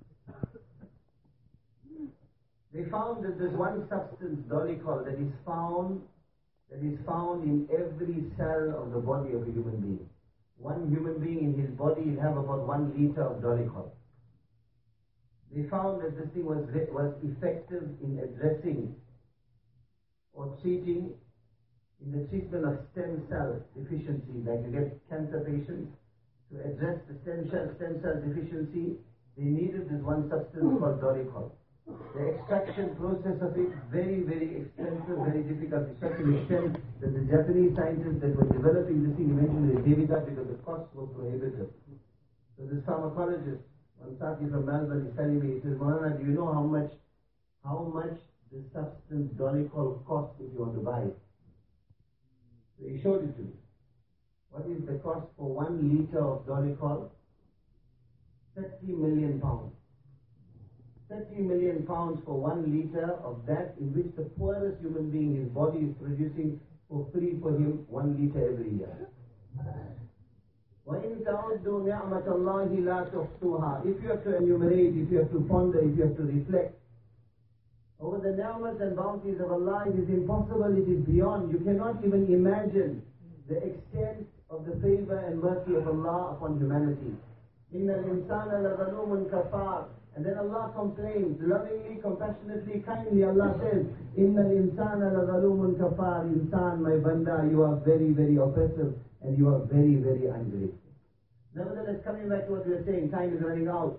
They found that there's one substance, dolicol, that is found, that is found in every cell of the body of a human being. One human being in his body will have about one liter of dolicol. They found that this thing was, was effective in addressing or treating, in the treatment of stem cell deficiency, like you get cancer patients, to address the stem cell, stem cell deficiency, they needed this one substance called dolicol. The extraction process of it, very, very expensive, very difficult. To such an extent that the Japanese scientists that were developing this thing eventually gave it up because the costs were prohibitive. So this pharmacologist, one Saki from Melbourne, is telling me, he says, Maulana, do you know how much, how much this substance dolicol costs if you want to buy it? So he showed it to me. What is the cost for one liter of dolicol? thirty million pounds. thirty million pounds for one liter of that, in which the poorest human being, his body is producing for free for him one liter every year. وَإِن تَعُدُّوا نِعْمَةَ اللَّهِ لَا تُحْصُوهَا. If you have to enumerate, if you have to ponder, if you have to reflect over the ni'mat and bounties of Allah, it is impossible, it is beyond. You cannot even imagine the extent of the favor and mercy of Allah upon humanity. إِنَّ الْإِنسَانَ لَظَلُومٌ كَفَارٌ. And then Allah complains, lovingly, compassionately, kindly, Allah says, إِنَّ الْإِنسَانَ لَظَلُومٌ كَفَارٌ. Insan, my banda, you are very, very oppressive and you are very, very ungrateful. Nevertheless, coming back to what we are saying, time is running out.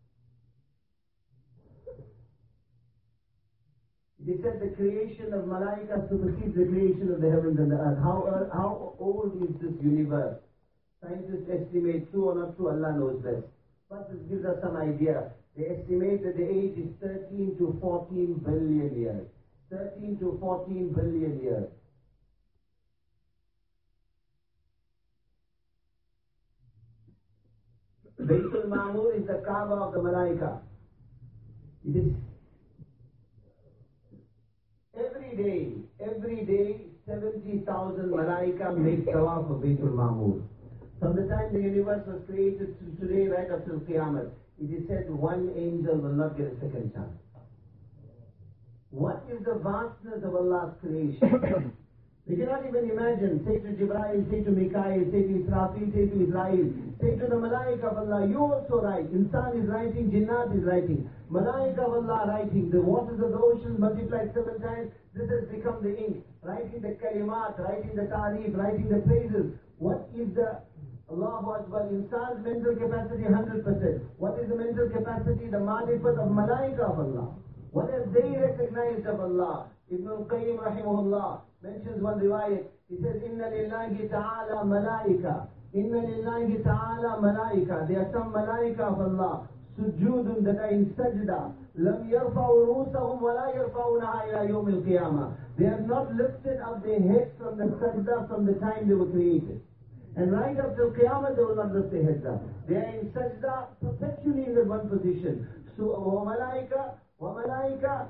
It is said the creation of Malaika supersedes the creation of the heavens and the earth. How, uh, how old is this universe? Scientists estimate, true or not true, Allah knows best. But this gives us some idea. They estimate that the age is thirteen to fourteen billion years. thirteen to fourteen billion years. Baytul Ma'mur is the Kaaba of the Malaika. It is every day, every day, seventy thousand Malaika make tawaf of Baytul Ma'mur. From the time the universe was created to today, right up till Qiyamah, it is said one angel will not get a second chance. What is the vastness of Allah's creation? We cannot even imagine. Say to Jibreel, say to Mikael, say to Israfil, say to Israel, say to the Malaika of Allah, you also write. Insan is writing, Jinnat is writing. Malaika of Allah writing. The waters of the ocean multiplied seven times. This has become the ink. Writing the kalimat, writing the ta'rif, writing the praises. What is the Allahu Akbar? Insan's mental capacity one hundred percent. What is the mental capacity? The marifat of Malaika of Allah. What have they recognized of Allah? Ibn al-Qayyim rahimahullah mentions one riwayat. He says, Inna lillahi ta'ala malaika. Inna lillahi ta'ala malaika. There are some malaika of Allah. Sujudun, that are in sajda. Lam yarfa'u rusahum wa la yarfa'unaha ila yawm al-qiyamah. They have not lifted up their heads from the sajda from the time they were created. And right up till Qiyamah they will not lift their heads up. They are in sajda perpetually in that one position. So, wa malaika, wa malaika,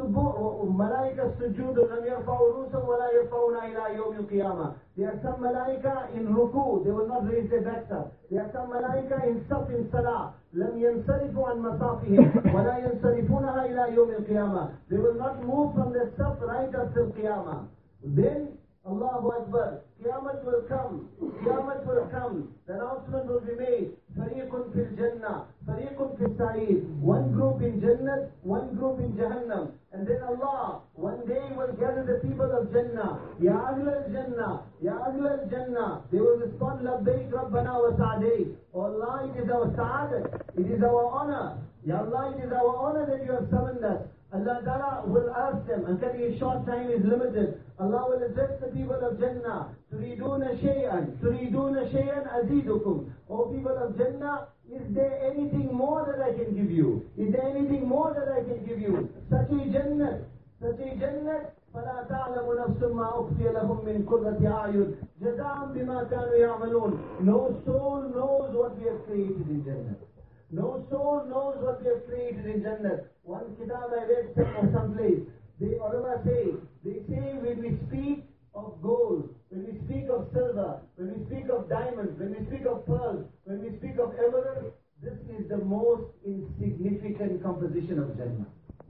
Malaika sujood lam yarfa'u rusahum wa la yarfa'una ila yawm al-qiyamah. There are some malaika in ruku, they will not raise their backs up. There are some malaika in saf in salah, lam yansarifu an masafihim wa la yansarifunaha ila yawm al-qiyamah. They will not move from the saf right up till Qiyamah. Then Allahu Akbar, Qiyamah will come, Qiyamah will come, the announcement will be made, Fariqun fil Jannah, Fariqun fil Sa'id, one group in Jannah, one group in Jahannam. And then Allah, one day will gather the people of Jannah, Ya Ahl al-Jannah, Ya Ahl al-Jannah. They will respond, Labbaik Rabbana wa Sa'adik. Oh Allah, it is our Sa'adat, it is our honor. Ya Allah, it is our honor that you have summoned us. Allah Ta'ala will ask them, and a short time is limited. Allah will address the people of Jannah. Turiduna shay'an, turiduna shay'an azidukum. O people of Jannah, is there anything more that I can give you? Is there anything more that I can give you? Such a Jannat, such a Jannat. فَلَا تَعْلَمُ نَفْسٌ مَا أُخْفِيَ لَهُم مِّن قُرَّةِ أَعْيُنٍ جَزَاءً بِمَا كَانُوا يَعْمَلُونَ. No soul knows what we have created in Jannah. No soul knows what we have created in Jannah. One kitab I read from someplace, the ulama say, they say when we speak of gold, when we speak of silver, when we speak of diamonds, when we speak of pearls, when we speak of emerald, this is the most insignificant composition of Jannah.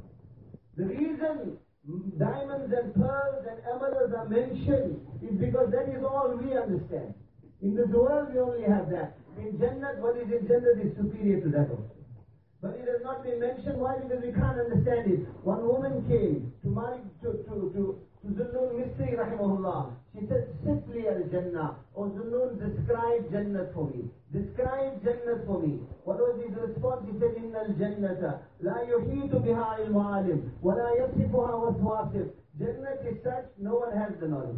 The reason diamonds and pearls and emeralds are mentioned is because that is all we understand. In this world we only have that. In Jannah, what is in Jannah is superior to that also. But it has not been mentioned. Why? Because we can't understand it. One woman came to Malik, to, to, to, to Zunnun Misri rahimahullah. She said, Sifli al-Jannah. Oh Zunnun, describe Jannah for me. Describe Jannah for me. What was his response? He said, Inna al-Jannata la yuhitu biha il-mu'alim wa la yasifuha waswasif. Jannah is such, no one has the knowledge.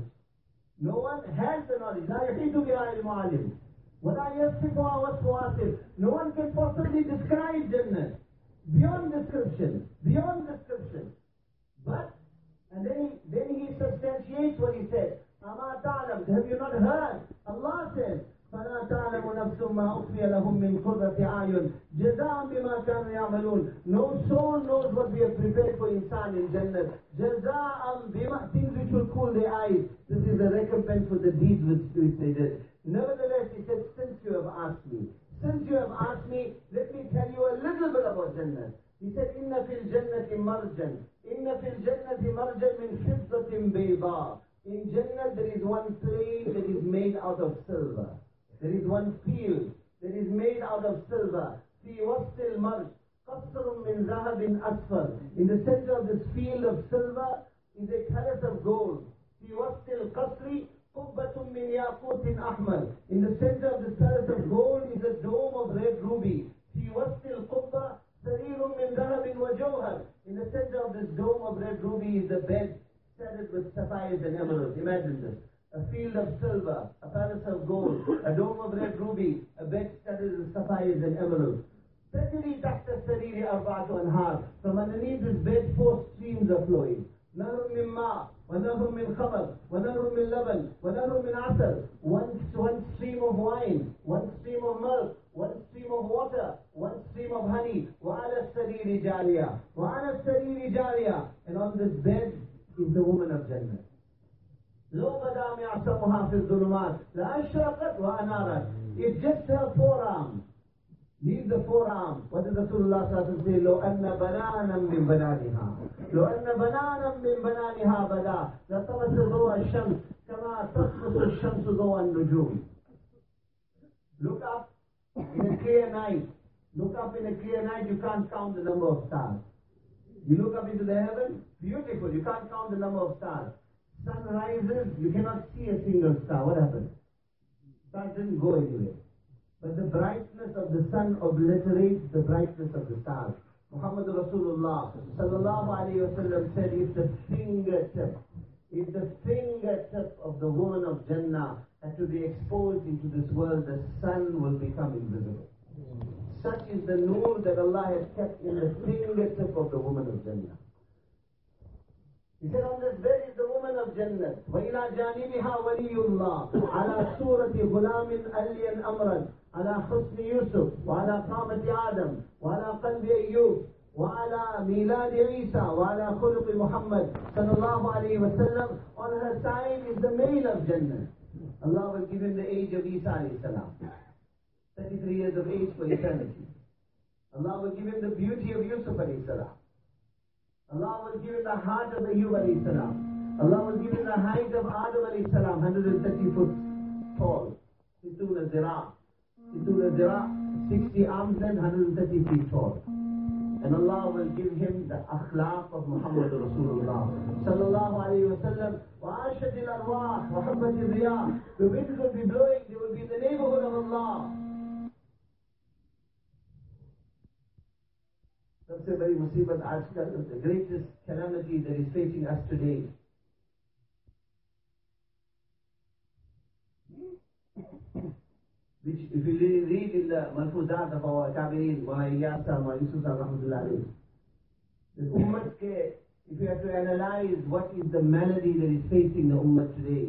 No one has the knowledge. La yuhitu biha il-mu'alim. وَلَا يَصِفُهَا وَصْفُهَا. No one can possibly describe Jannah. Beyond description. Beyond description. But, and then he, then he substantiates what he said. أَمَا تَعْلَمْ. Have you not heard? Allah says, فَلَا تَعْلَمُ نَفْسٌ مَا أُخْفِيَ لَهُم مِّن قُرَّةِ أَعْيُنٍ جَزَاءً بِمَا كَانُوا يَعْمَلُونَ. No soul knows what we have prepared for insan in Jannah. جَزَاءً بِمَا, things which will cool their eyes. This is a recompense for the deeds which, which they did. Nevertheless, he said, since you have asked me, since you have asked me, let me tell you a little bit about Jannah. He said, Inna fil jannati marjan. Inna fil jannati marjan min fiddatin bayda. In Jannah there is one plane that is made out of silver. There is one field that is made out of silver. Fi wastil marj. Qasrun min zahabin asfar. In the center of this field of silver is a palace of gold. Fi wastil qasri. قُبَّةٌ مِّن يَاقُوتٍ أَحْمَرٍ. In the center of this palace of gold is a dome of red ruby. فِي وَسْطِ الْقُبَّةِ سَرِيرٌ مِّن ذَهَبٍ وَجَوْهَرٍ. In the center of this dome of red ruby is a bed studded with sapphires and emeralds. Imagine this. A field of silver, a palace of gold, a dome of red ruby, a bed studded with sapphires and emeralds. تَجْرِي تَحْتَ السَّرِيرِ أَرْبَعَةُ أَنْهَارٍ. From underneath this bed, four streams are flowing. نَهْرٌ مِّن مَاءٍ وَنَهْرٌ مِّن خَمَرٍ وَنَهْرٌ مِّن لَبَنٍ وَنَهْرٌ مِّن عَسَلٍ. One, one stream of wine, one stream of milk, one stream of water, one stream of honey. وَعَلَى السَّرِيرِ جَارِيَةٌ وَعَلَى السَّرِيرِ جَارِيَةٌ. And on this bed is the woman of Jannah. لو بدا معصمها في الظلمات لأشرقت وأنارت. If just her forearm, leave the forearm. What did Rasulullah say? لو أن بنانا من بنانها لو أن بنانا من بنانها بدا لطمس ضوء الشمس كما تطمس الشمس ضوء النجوم. Look up in a clear night. Look up in a clear night, you can't count the number of stars. You look up into the heaven, beautiful, you can't count the number of stars. Sun rises, you cannot see a single star. What happened? Sun didn't go anywhere. But the brightness of the sun obliterates the brightness of the stars. Muhammad Rasulullah sallallahu alayhi wa sallam said, if the fingertip, if the fingertip of the woman of Jannah had to be exposed into this world, the sun will become invisible. Such is the nur that Allah has kept in the fingertip of the woman of Jannah. He said, on this bed is the woman of Jannah. وَإِلَى جَانِبِهَا وَلِيُّ اللَّهِ عَلَى سُورَةِ غُلَامٍ أَلْيًا أَمْرًا على حسن يوسف وعلى قامة آدم وعلى قلب أيوب وعلى ميلاد عيسى وعلى خلق محمد صلى الله عليه وسلم. On her side is the male of Jannah. Allah will give him the age of Isa alayhi salam, thirty-three years of age for eternity. Allah will give him the beauty of Yusuf alayhi salam. Allah will give him the heart of Ayyub alayhi salam. Allah will give him the height of Adam alayhi salam, one hundred thirty foot tall. Situna zira. Situna zira, sixty arms length, one hundred thirty feet tall. And Allah will give him the akhlaq of Muhammad Rasulullah sallallahu alayhi wa sallam. وَعَاشَتِ الْأَرْوَاحِ وَحَبَّتِ الرِّيَاحِ. The winds will be blowing, they will be in the neighborhood of Allah. That's a very musibat ajkal, the greatest calamity that is facing us today. Which, if you read in the Malfuzat of our Tabi'in, wa Iyasa, wa Yusuf rahmatullah alayhi, the Ummah ke, if you have to analyze what is the malady that is facing the Ummah today,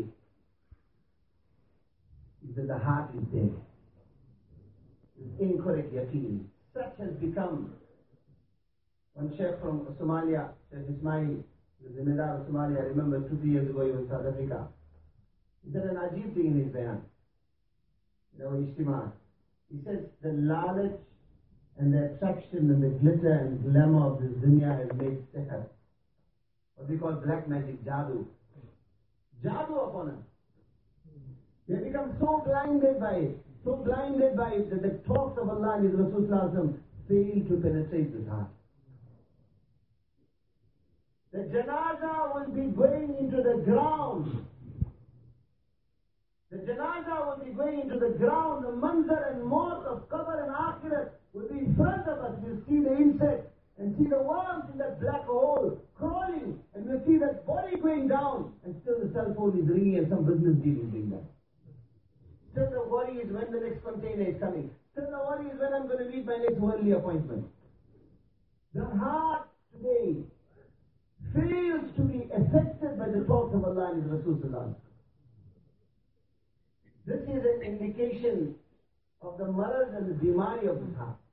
is that the heart is dead. It's incorrect yaqeen. Such has become. One Sheikh from Somalia, Sheikh Ismail, the Zemedar of Somalia, I remember two, three years ago he was in South Africa. He said an ajib thing in his bayan. In our Ijtima. He says the knowledge and the attraction and the glitter and glamour of this dunya has made sihr. What we call black magic, jadoo. Jadoo upon us. They have become so blinded by it, so blinded by it that the talks of Allah and His Rasul fail to penetrate this heart. The janaza will be going into the ground. The janaza will be going into the ground. The manzar and maut of qabr and akhirat will be in front of us. We'll see the insect and see the worms in that black hole crawling, and we'll see that body going down, and still the cell phone is ringing and some business deal is being done. Still the worry is when the next container is coming. Still the worry is when I'm going to meet my next worldly appointment. The heart today fails to be affected by the talks of Allah and His Rasul. This is an indication of the marad and the bimari of the heart.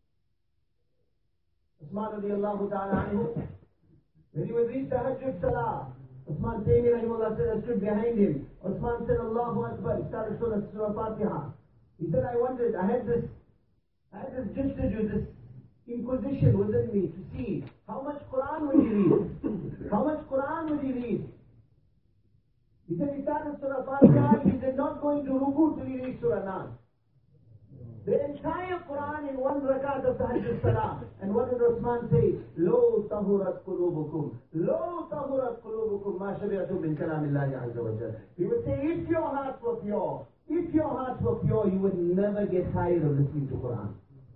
Usman radiallahu ta'ala anhu, when he would read Tahajjud Salah, Usman Taymi rahimahullah said, I stood behind him. Usman said, Allahu Akbar, he started Surah, Surah Fatiha. He said, I wanted, I had this, I had this justaju, this inquisition within me to see how much Quran would he read? How much Quran would he read? He said he started Surah Fatiha, he did not go into Ruku till he reached Surah Nas. The entire Quran in one rakat of Tahajjud Salah. And what did Uthman say? Lo tahurat qulubukum. Lo tahurat qulubukum ma shabi'atum min kalamillahi azza wa jalla. He would say, if your hearts were pure, if your hearts were pure, you would never get tired of listening to Quran.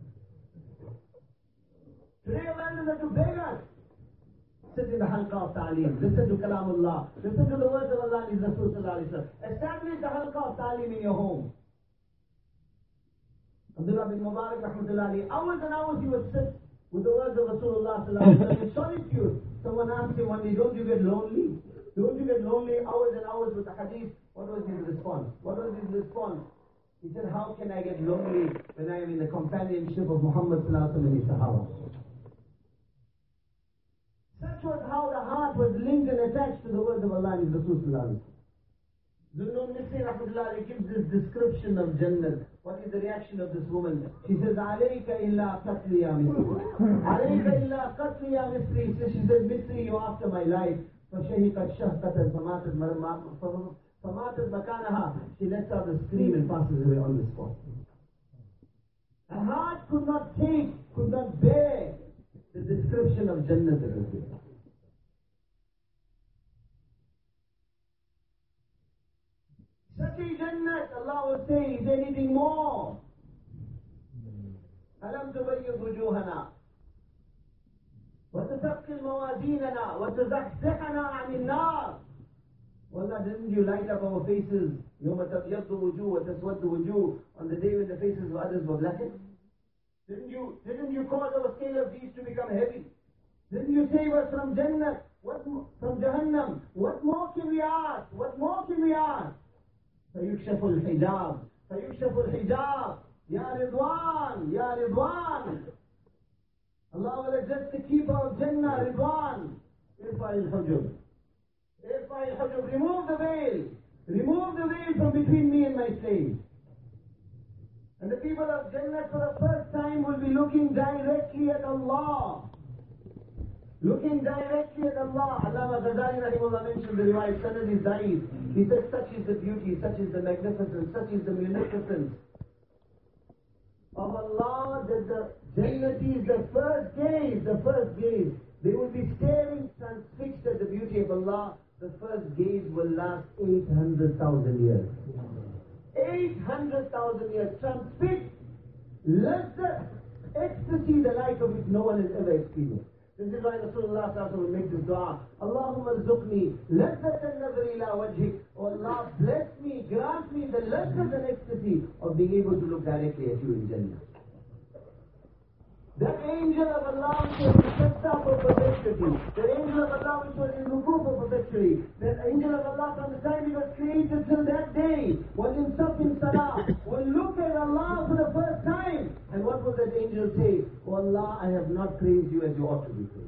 Today Americans have to beg us. Sit in the halqa of ta'aleem. Listen to kalamullah. Listen to the words of Allah and His Rasul sallallahu alayhi wa sallam. Establish the halqa of ta'aleem in your home. Abdullah bin Mubarak rahmatullah alayhi, hours and hours he would sit with the words of Rasulullah sallallahu alayhi wa sallam in solitude. Someone asked him one day, don't you get lonely? Don't you get lonely hours and hours with the hadith? What was his response? What was his response? He said, how can I get lonely when I am in the companionship of Muhammad sallallahu alayhi wa sallam and his Sahaba? Such was how the heart was linked and attached to the words of Allah and His Rasul sallallahu alayhi wa sallam. Zunnun Nisri rahmatullah alayhi gives this description of Jannah. What is the reaction of this woman? She says, "Alayka illa qatli ya Misri." Alayka illa qatli ya Misri. So she says, "Misri, you're after my life." فَشَهِقَتْ شَهْقَةً فَمَاتَتْ مَكَانَهَا. She lets out a scream and passes away on the spot. Her heart could not take, could not bear the description of Jannah that was there. Such a Jannat, Allah will say, is there anything more? أَلَمْ تُبَيِّضْ وُجُوهَنَا وَتُثَقِّلْ مَوَازِينَنَا وَتُزَحْزِحَنَا عَنِ النَّارِ. Wallah, didn't you light up our faces? يَوْمَ تَبْيَضُّ وُجُوهُ وَتَسْوَدُّ وُجُوهُ. On the day when the faces of others were blackened. Didn't you, didn't you cause our scale of deeds to become heavy? Didn't you save us from Jannah? What, from Jahannam? What more can we ask? What more can we ask? فَيُكْشَفُ الْحِجَابِ فَيُكْشَفُ الْحِجَابِ Ya Ridwan, Ya Ridwan. Allah will address the keeper of Jannah, Ridwan. Irfa al-hujub. Irfa al-hujub. Remove the veil. Remove the veil from between me and my slave. And the people of Jannah for the first time will be looking directly at Allah. Looking directly at Allah. Allama Ghazali rahimahullah mentioned the riwayat, sanad is da'if. He said, such is the beauty, such is the magnificence, such is the munificence of Allah that the Jannatis, the first gaze, the first gaze, they will be staring transfixed at the beauty of Allah. The first gaze will last eight hundred thousand years. eight hundred thousand years transfixed. Lazzat, ecstasy, the like of which no one has ever experienced. This is why Rasulullah will make this dua. Allahumma rzuqni lazzat al-nazri ila wajhik. Oh Allah, bless me, grant me the lazzat and ecstasy of being able to look directly at you in Jannah. That angel of Allah which was in sajda for perpetuity. That angel of Allah which was in ruku for perpetuity. That angel of Allah from the time he was created till that day was in safin salah. Will look at Allah for the first time. And what will that angel say? Oh Allah, I have not praised you as you ought to be praised.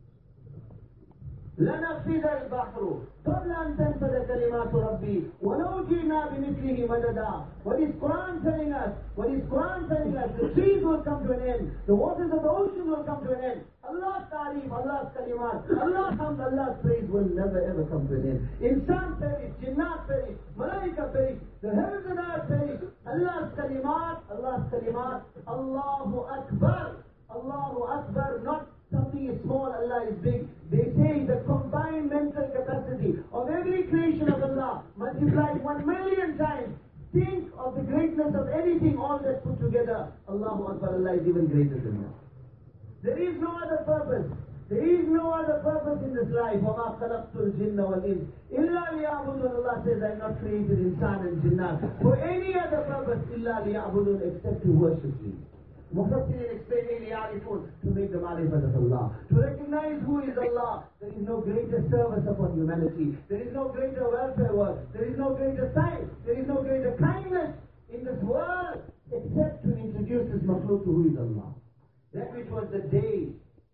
لَنَفِذَ الْبَحْرُ قَبْلَ أَن تَنْفَذَ كَلِمَاتُ رَبِّي وَلَوْ جِئْنَا بِمِثْلِهِ مَدَدًا. What is Quran telling us? What is Quran telling us? The trees will come to an end. The waters of the ocean will come to an end. Allah's ta'reef, Allah's kalimat, Allah's hamd, Allah's praise will never ever come to an end. Insan perish, jinnat perish, malaika perish, the heavens and earth perish. Allah's kalimat, Allah's kalimat, Allahu Akbar, Allahu Akbar, not something is small, Allah is big. They say the combined mental capacity of every creation of Allah multiplied one million times. Think of the greatness of anything, all that put together. Allahu Akbar, Allah is even greater than that. There is no other purpose. There is no other purpose in this life. وَمَا خَلَقْتُ الْجِنَّ وَالْإِنسَ إِلَّا لِيَعْبُدُونَ. Allah says, I have not created insan and jinnat for any other purpose, إِلَّا لِيَعْبُدُونَ, except to worship me. Mufassirin explaining لِيَعْرِفُونَ, to make the ma'rifat of Allah, to recognize who is Allah. There is no greater service upon humanity. There is no greater welfare work. There is no greater science. There is no greater kindness in this world except to introduce this makhluk to who is Allah. That which was the day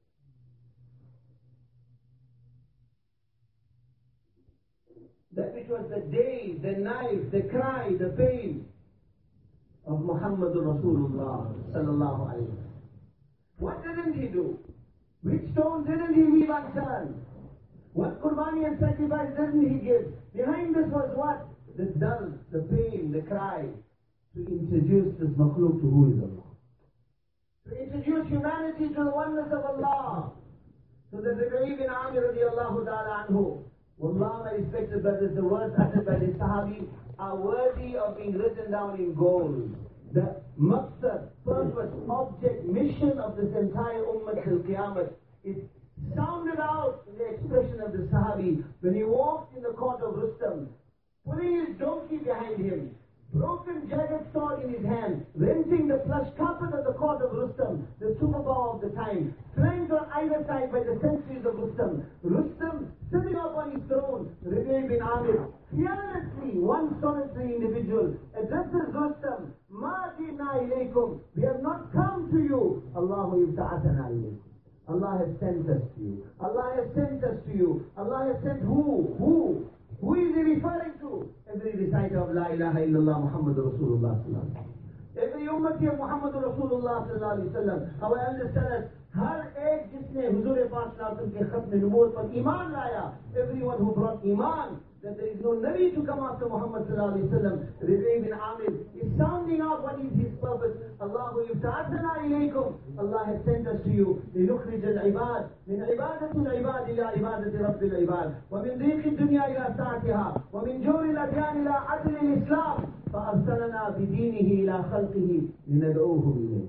That which was the day, the knife, the cry, the pain of Muhammadur Rasulullah sallallahu alayhi wa sallam. What didn't he do? Which stone didn't he leave unturned? What qurbani and sacrifice didn't he give? Behind this was what? The dard, the pain, the cry, to introduce this makhluk to who is Allah. To introduce humanity to the oneness of Allah. So that the Rabi bin Amir radiallahu ta'ala anhu, wallah, my respected brothers, the words uttered by this Sahabi are worthy of being written down in gold. The maqsad, purpose, object, mission of this entire ummah till Qiyamah is sounded out in the expression of the Sahabi when he walked in the court of Rustam, pulling his donkey behind him, broken jagged sword in his hand, renting the plush carpet of the court of Rustam, the superpower of the time, flanked on either side by the sentries of Rustam. Rustam sitting up on his throne, Rabi bin Amir, fearlessly, one solitary individual, addresses Rustam, Ma jina ilaykum, we have not come to you, Allahu ibta'atana ilaykum. Allah has sent us to you. Allah has sent us to you. Allah has sent who? Who? Who is he referring to? Every reciter of La ilaha illallah Muhammadur Rasulullah sallallahu alaihi wasallam. Every ummati of Muhammad Rasulullah sallallahu alayhi wa sallam. Our elders tell us, har ek jisne Huzur Pak sallallahu ke khatm nubuwwat par iman laya, everyone who brought iman, that there is no Nabi to come after Muhammad sallallahu alayhi wa sallam. Rabi' bin Amir is sounding out what is his purpose. Allahu ibta'athana ilaykum. Allah has sent us to you. لنخرج العباد من عبادة العباد إلى عبادة رب العباد ومن ضيق الدنيا إلى سعتها ومن جور الأديان إلى عدل الإسلام فأرسلنا بدينه إلى خلقه لندعوه إليه.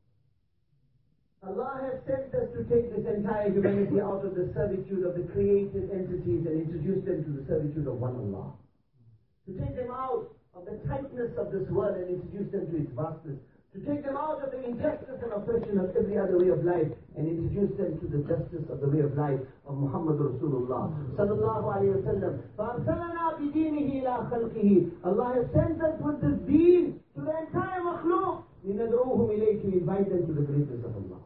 Allah has sent us to take this entire humanity out of the servitude of the created entities and introduce them to the servitude of one Allah. To take them out of the tightness of this world and introduce them to its vastness. To take them out of the injustice and oppression of every other way of life and introduce them to the justice of the way of life of Muhammad Rasulullah sallallahu alayhi wa sallam. فَأَرْسَلَنَا بِدِينِهِ إِلَىٰ خَلْقِهِ. Allah has sent us with this deen to the entire makhluk. لِنَدْعُوهُمْ إِلَيْهِ, to invite them to the greatness of Allah.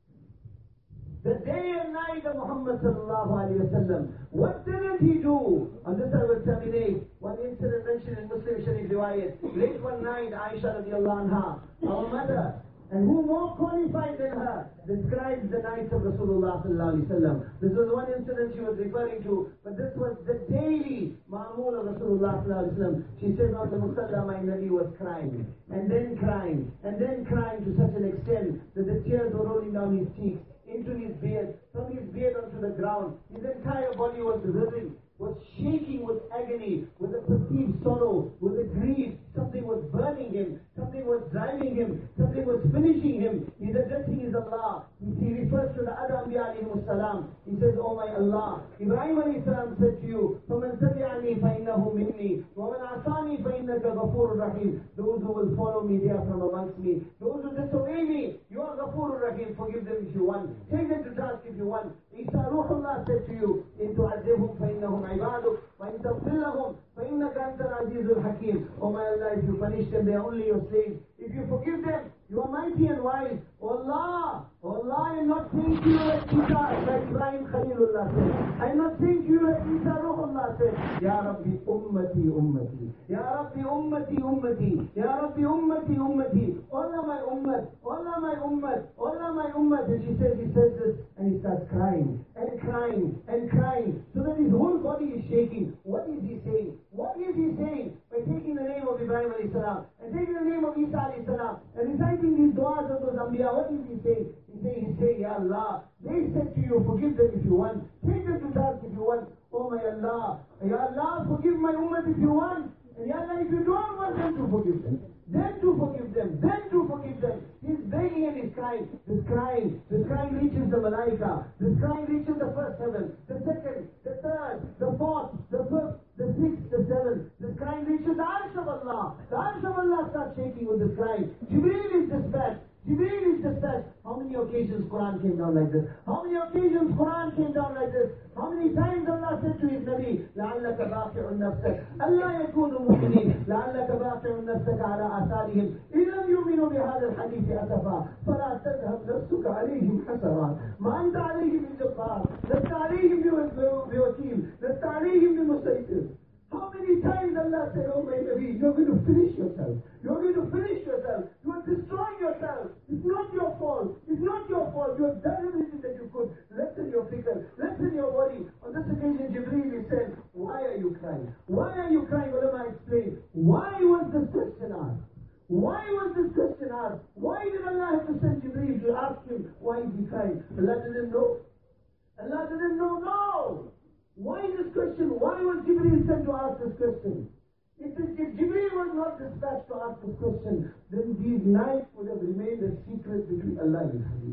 The day and night of Muhammad sallallahu alayhi wa sallam. What didn't he do? On this I will terminate. One incident mentioned in Muslim Sharif Riwayat. Late one night, Aisha radiallahu anha, our mother, and who more qualified than her, describes the nights of Rasulullah sallallahu alayhi wa sallam. This was one incident she was referring to, but this was the daily ma'amul of Rasulullah sallallahu alayhi wa sallam. She says on the Musalla, my Nabi was crying, and then crying, and then crying to such an extent that the tears were rolling down his cheeks, into his beard, from his beard onto the ground. His entire body was writhing, was shaking with agony, with a perceived sorrow, with a grief. Something was burning him, something was driving him, something was finishing him. He's addressing his Allah. He refers to the other Anbiya alayhimus salam. He says, oh my Allah, Ibrahim alayhi salam said to you, فَمَنْ تَبِعَنِي فَإِنَّهُ مِنِّي وَمَنْ عَصَانِي فَإِنَّكَ غَفُورٌ رَحِيمٌ. Those who will follow me, they are from amongst me. Those who disobey me, you are Ghafurur Rahim. Forgive them if you want. Take them to task if you want. Isa Ruhullah said to you, إِن تُعَذِّبْهُمْ فَإِنَّهُمْ عِبَادُكَ وَإِن تَغْفِرْ لَهُمْ فَإِنَّكَ أَنْتَ الْعَزِيزُ الْحَكِيمُ. Oh my Allah, if you punish them, they are only your slaves. If you forgive them, you are mighty and wise. Oh Allah, oh Allah, I am not saying to you like Isa, like Ibrahim Khalilullah said. I am not saying to you like Isa Ruhullah said. Ya Rabbi ummati ummati. Ya Rabbi ummati ummati. Ya Rabbi ummati ummati. Allah my ummat, Allah my ummat, Allah my ummat. And she says, he says this, and he starts crying, and crying, and crying, so that his whole body is shaking. What is he saying? What is he saying? By taking the name of Ibrahim alayhi salam, and taking the name of Isa alayhi salam, and reciting these du'as of those Anbiya, what is he saying? He's saying, he's saying, Ya Allah, they said to you, forgive them if you want, take them to task if you want. Oh my Allah, Ya Allah, forgive my ummah if you want, and Ya Allah, if you don't want them to forgive them, then to forgive them, then to forgive them. He's begging and he's crying. This crying, this crying reaches the Malaika. This crying reaches the first heaven, the second, the third, the fourth, the fifth, the sixth, the seventh. This crying reaches the Arsh of Allah. The Arsh of Allah starts shaking with this crying. Jibreel is dispatched. Jibreel is dispatched. How many occasions Quran came down like this? How many occasions Quran came down like this? How many times Allah said to his Nabi, لَعَلَّكَ بَاقِعُ نَفْسَكَ أَلَّا يَكُونُوا مُؤْمِنِينَ لَعَلَّكَ بَاقِعُ نَفْسَكَ عَلَىٰ آثَارِهِمْ إِن لَّمْ يُؤْمِنُوا بِهَٰذَا الْحَدِيثِ أَسَفًا فَلَا تَذْهَبْ نَفْسُكَ عَلَيْهِمْ حَسَرَاتٍ مَا أَنتَ عَلَيْهِمْ بِجَبَّارٍ لَسْتَ عَلَيْهِمْ بِوَكِيلٍ لَسْتَ عَلَيْهِمْ بِمُسَيْطِرٍ. How many times Allah said, oh my Nabi, you're going to finish yourself. You're going to finish yourself. You are destroying yourself. It's not your fault. It's not your fault. You have done everything that you could. Lessen your fikr. Lessen your body. On this occasion, Jibreel said, why are you crying? Why are you crying? Ulama explained. Why was this question asked? Why was this question asked? Why did Allah have to send Jibreel to ask him, why is he crying? Allah didn't know. Allah didn't know. No. Why this question? Why was Jibreel sent to ask this question? If, this, if Jibreel was not dispatched to ask this question, then these nights would have remained a secret between Allah and His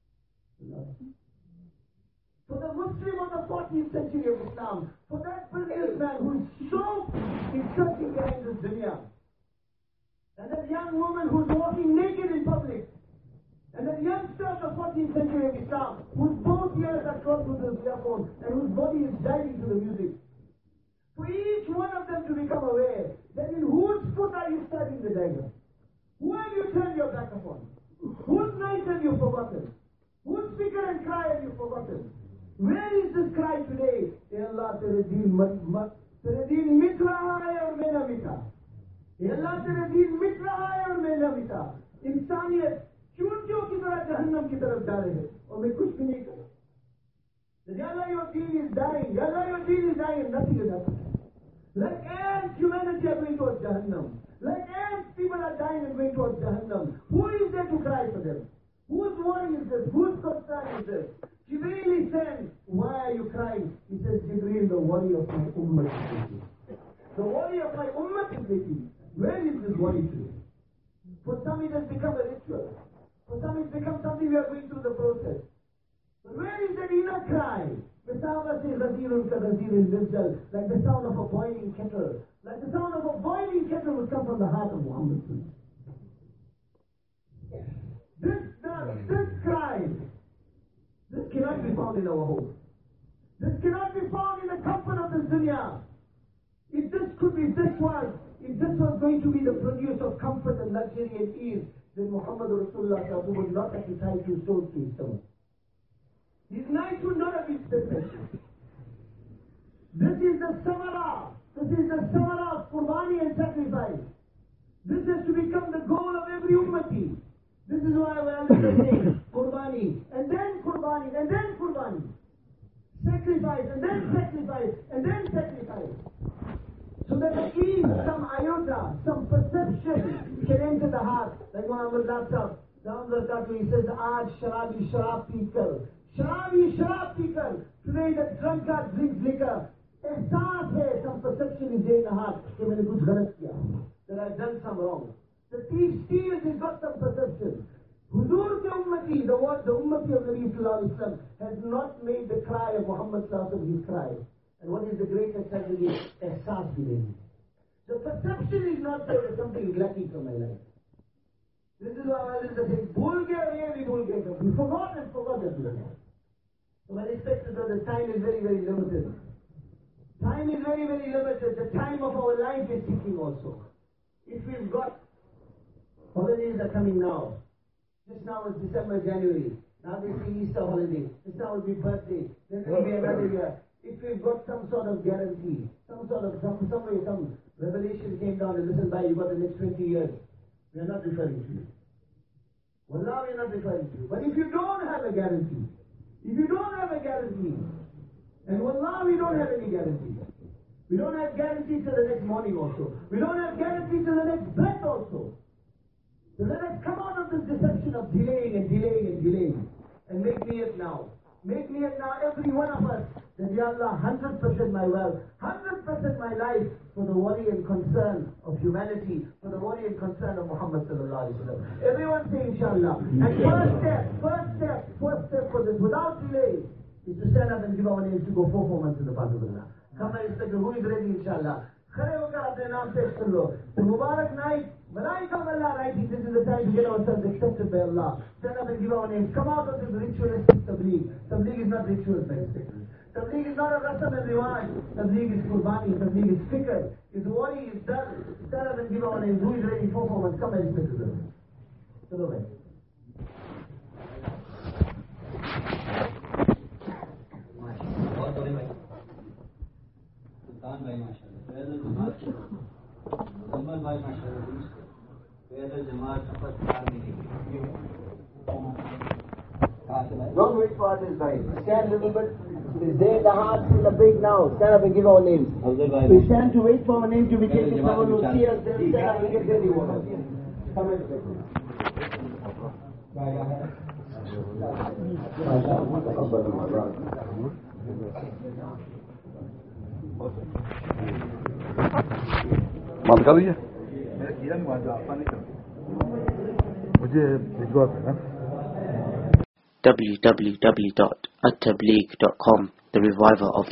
Habib. For the Muslim of the fourteenth century of Islam, for that businessman who is so is searching behind this dunya, and that young woman who's walking naked in public, and that youngster of the fourteenth century of Islam, whose both ears are close to the earphone, and whose body is diving to the music. For each one of them to become aware that in whose foot are you starting the dagger? Who have you turned your back upon? Whose night have you forgotten? Whose speaker and cry have you forgotten? Where is this cry today? Ya Allah, tere deen mat mat, tere deen mit raha hai aur mera mita. ये अल्लाह तेरा दीन मिट रहा है और मैं न मिटा। इंसानियत चूंटियों की तरह जहन्नम की तरफ जा रहे हैं और मैं कुछ भी नहीं करूँ। Allah, your deen is dying. Allah, your deen is dying. Nothing is happening. Like ants, humanity are going towards Jahannam. Like ants, people are dying and going towards Jahannam. Who is there to cry for them? Whose worry is this? Whose concern is this? Jibreel is saying, why are you crying? He says, Jibreel, the worry of my ummah is making. The worry of my ummah is making. Where is this worry today? For some it has become a ritual. For some it's become something we are going through the process. But where is that inner cry? The sound of the Ghazirun ka Ghazirun Mirzal, like the sound of a boiling kettle. Like the sound of a boiling kettle would come from the heart of Muhammad. This, the, this cry, this cannot be found in our home. This cannot be found in the comfort of this dunya. If this could be, this was, if this was going to be the produce of comfort and luxury and ease, then Muhammad Rasulullah would not have to tie two stones to his stomach. His nights would not have been spent. This is the samara. This is the samara of Qurbani and sacrifice. This has to become the goal of every ummati. This is why we are saying Qurbani, and then Qurbani, and then Qurbani. Sacrifice, and then sacrifice, and then sacrifice. So that at least some iota, some perception can enter the heart. Like Muhammad Laptop, he says, Aaj sharabi sharab peekar. Sharabi sharab peekar. Today the drunkard drinks liquor. Ehsaas hai, some perception is there in the heart. That I have done galat kiya, that I have done some wrong. The thief steals, he's got some perception. Huzur ke ummati, the word, the ummati of Nabi Sallallahu Alaihi Wasallam has not made the cry of Muhammad Sallallahu Alaihi Wasallam his cry. And what is the greatest tragedy? Ehsaas bhi. The perception is not there that something is lacking from my life. This is why I was saying, bhool gaya, ye bhi bhool gaya. We forgot and forgot that. So my respect is that the time is very, very limited. Time is very, very limited. The time of our life is ticking also. If we've got, holidays are coming now. Just now is December, January. Now they say Easter holiday. Just now will be birthday. Then there will be another year. If we've got some sort of guarantee, some sort of, some, some way, some revelation came down and listen, by you got the next twenty years. We are not referring to you. Wallah, we are not referring to you. But if you don't have a guarantee, if you don't have a guarantee, and wallah, we don't have any guarantee. We don't have guarantee till the next morning also. We don't have guarantee till the next breath also. So let us come out of this deception of delaying and delaying and delaying. And make niyat now. Make niyat now, every one of us, that Ya Allah, one hundred percent my wealth, one hundred percent my life, for the worry and concern of humanity, for the worry and concern of Muhammad Sallallahu Alaihi Wasallam. Everyone say Inshallah. And first step, first step, first step for this, without delay, is to stand up and give our names to go four, four months in the path of Allah. Come and inspector, who is ready Inshallah? Khare hokar apne naam pesh kar lo. The Mubarak night, Malaika of Allah writing, this is the time to get ourselves accepted by Allah. Stand up and give our names. Come out of this ritualistic tabligh. Tabligh is not ritual, by inspector. Tabligh is not a rasam and riwaj. Tabligh is qurbani. Tabligh is fikr. His worry is done. Stand up and give our names. Who is ready? Four, four months. Come and inspector. Chalo bhai. Sultan bhai, mashallah. Fayadul Jamaat, Muzammil bhai, mashallah. Fayadul Jamaat, Apat Army. Don't wait for others, bhai. Stand a little bit. Is there the heart in the break now? Stand up and give our names. We stand to wait for our names to be taken. Someone will see us, then stand up and get ready. Come and take it. बंद कर दीजिए मैंने किया नहीं वहाँ आपका नहीं कर मुझे भिजवा देना w w w dot at tabligh dot com, the reviver of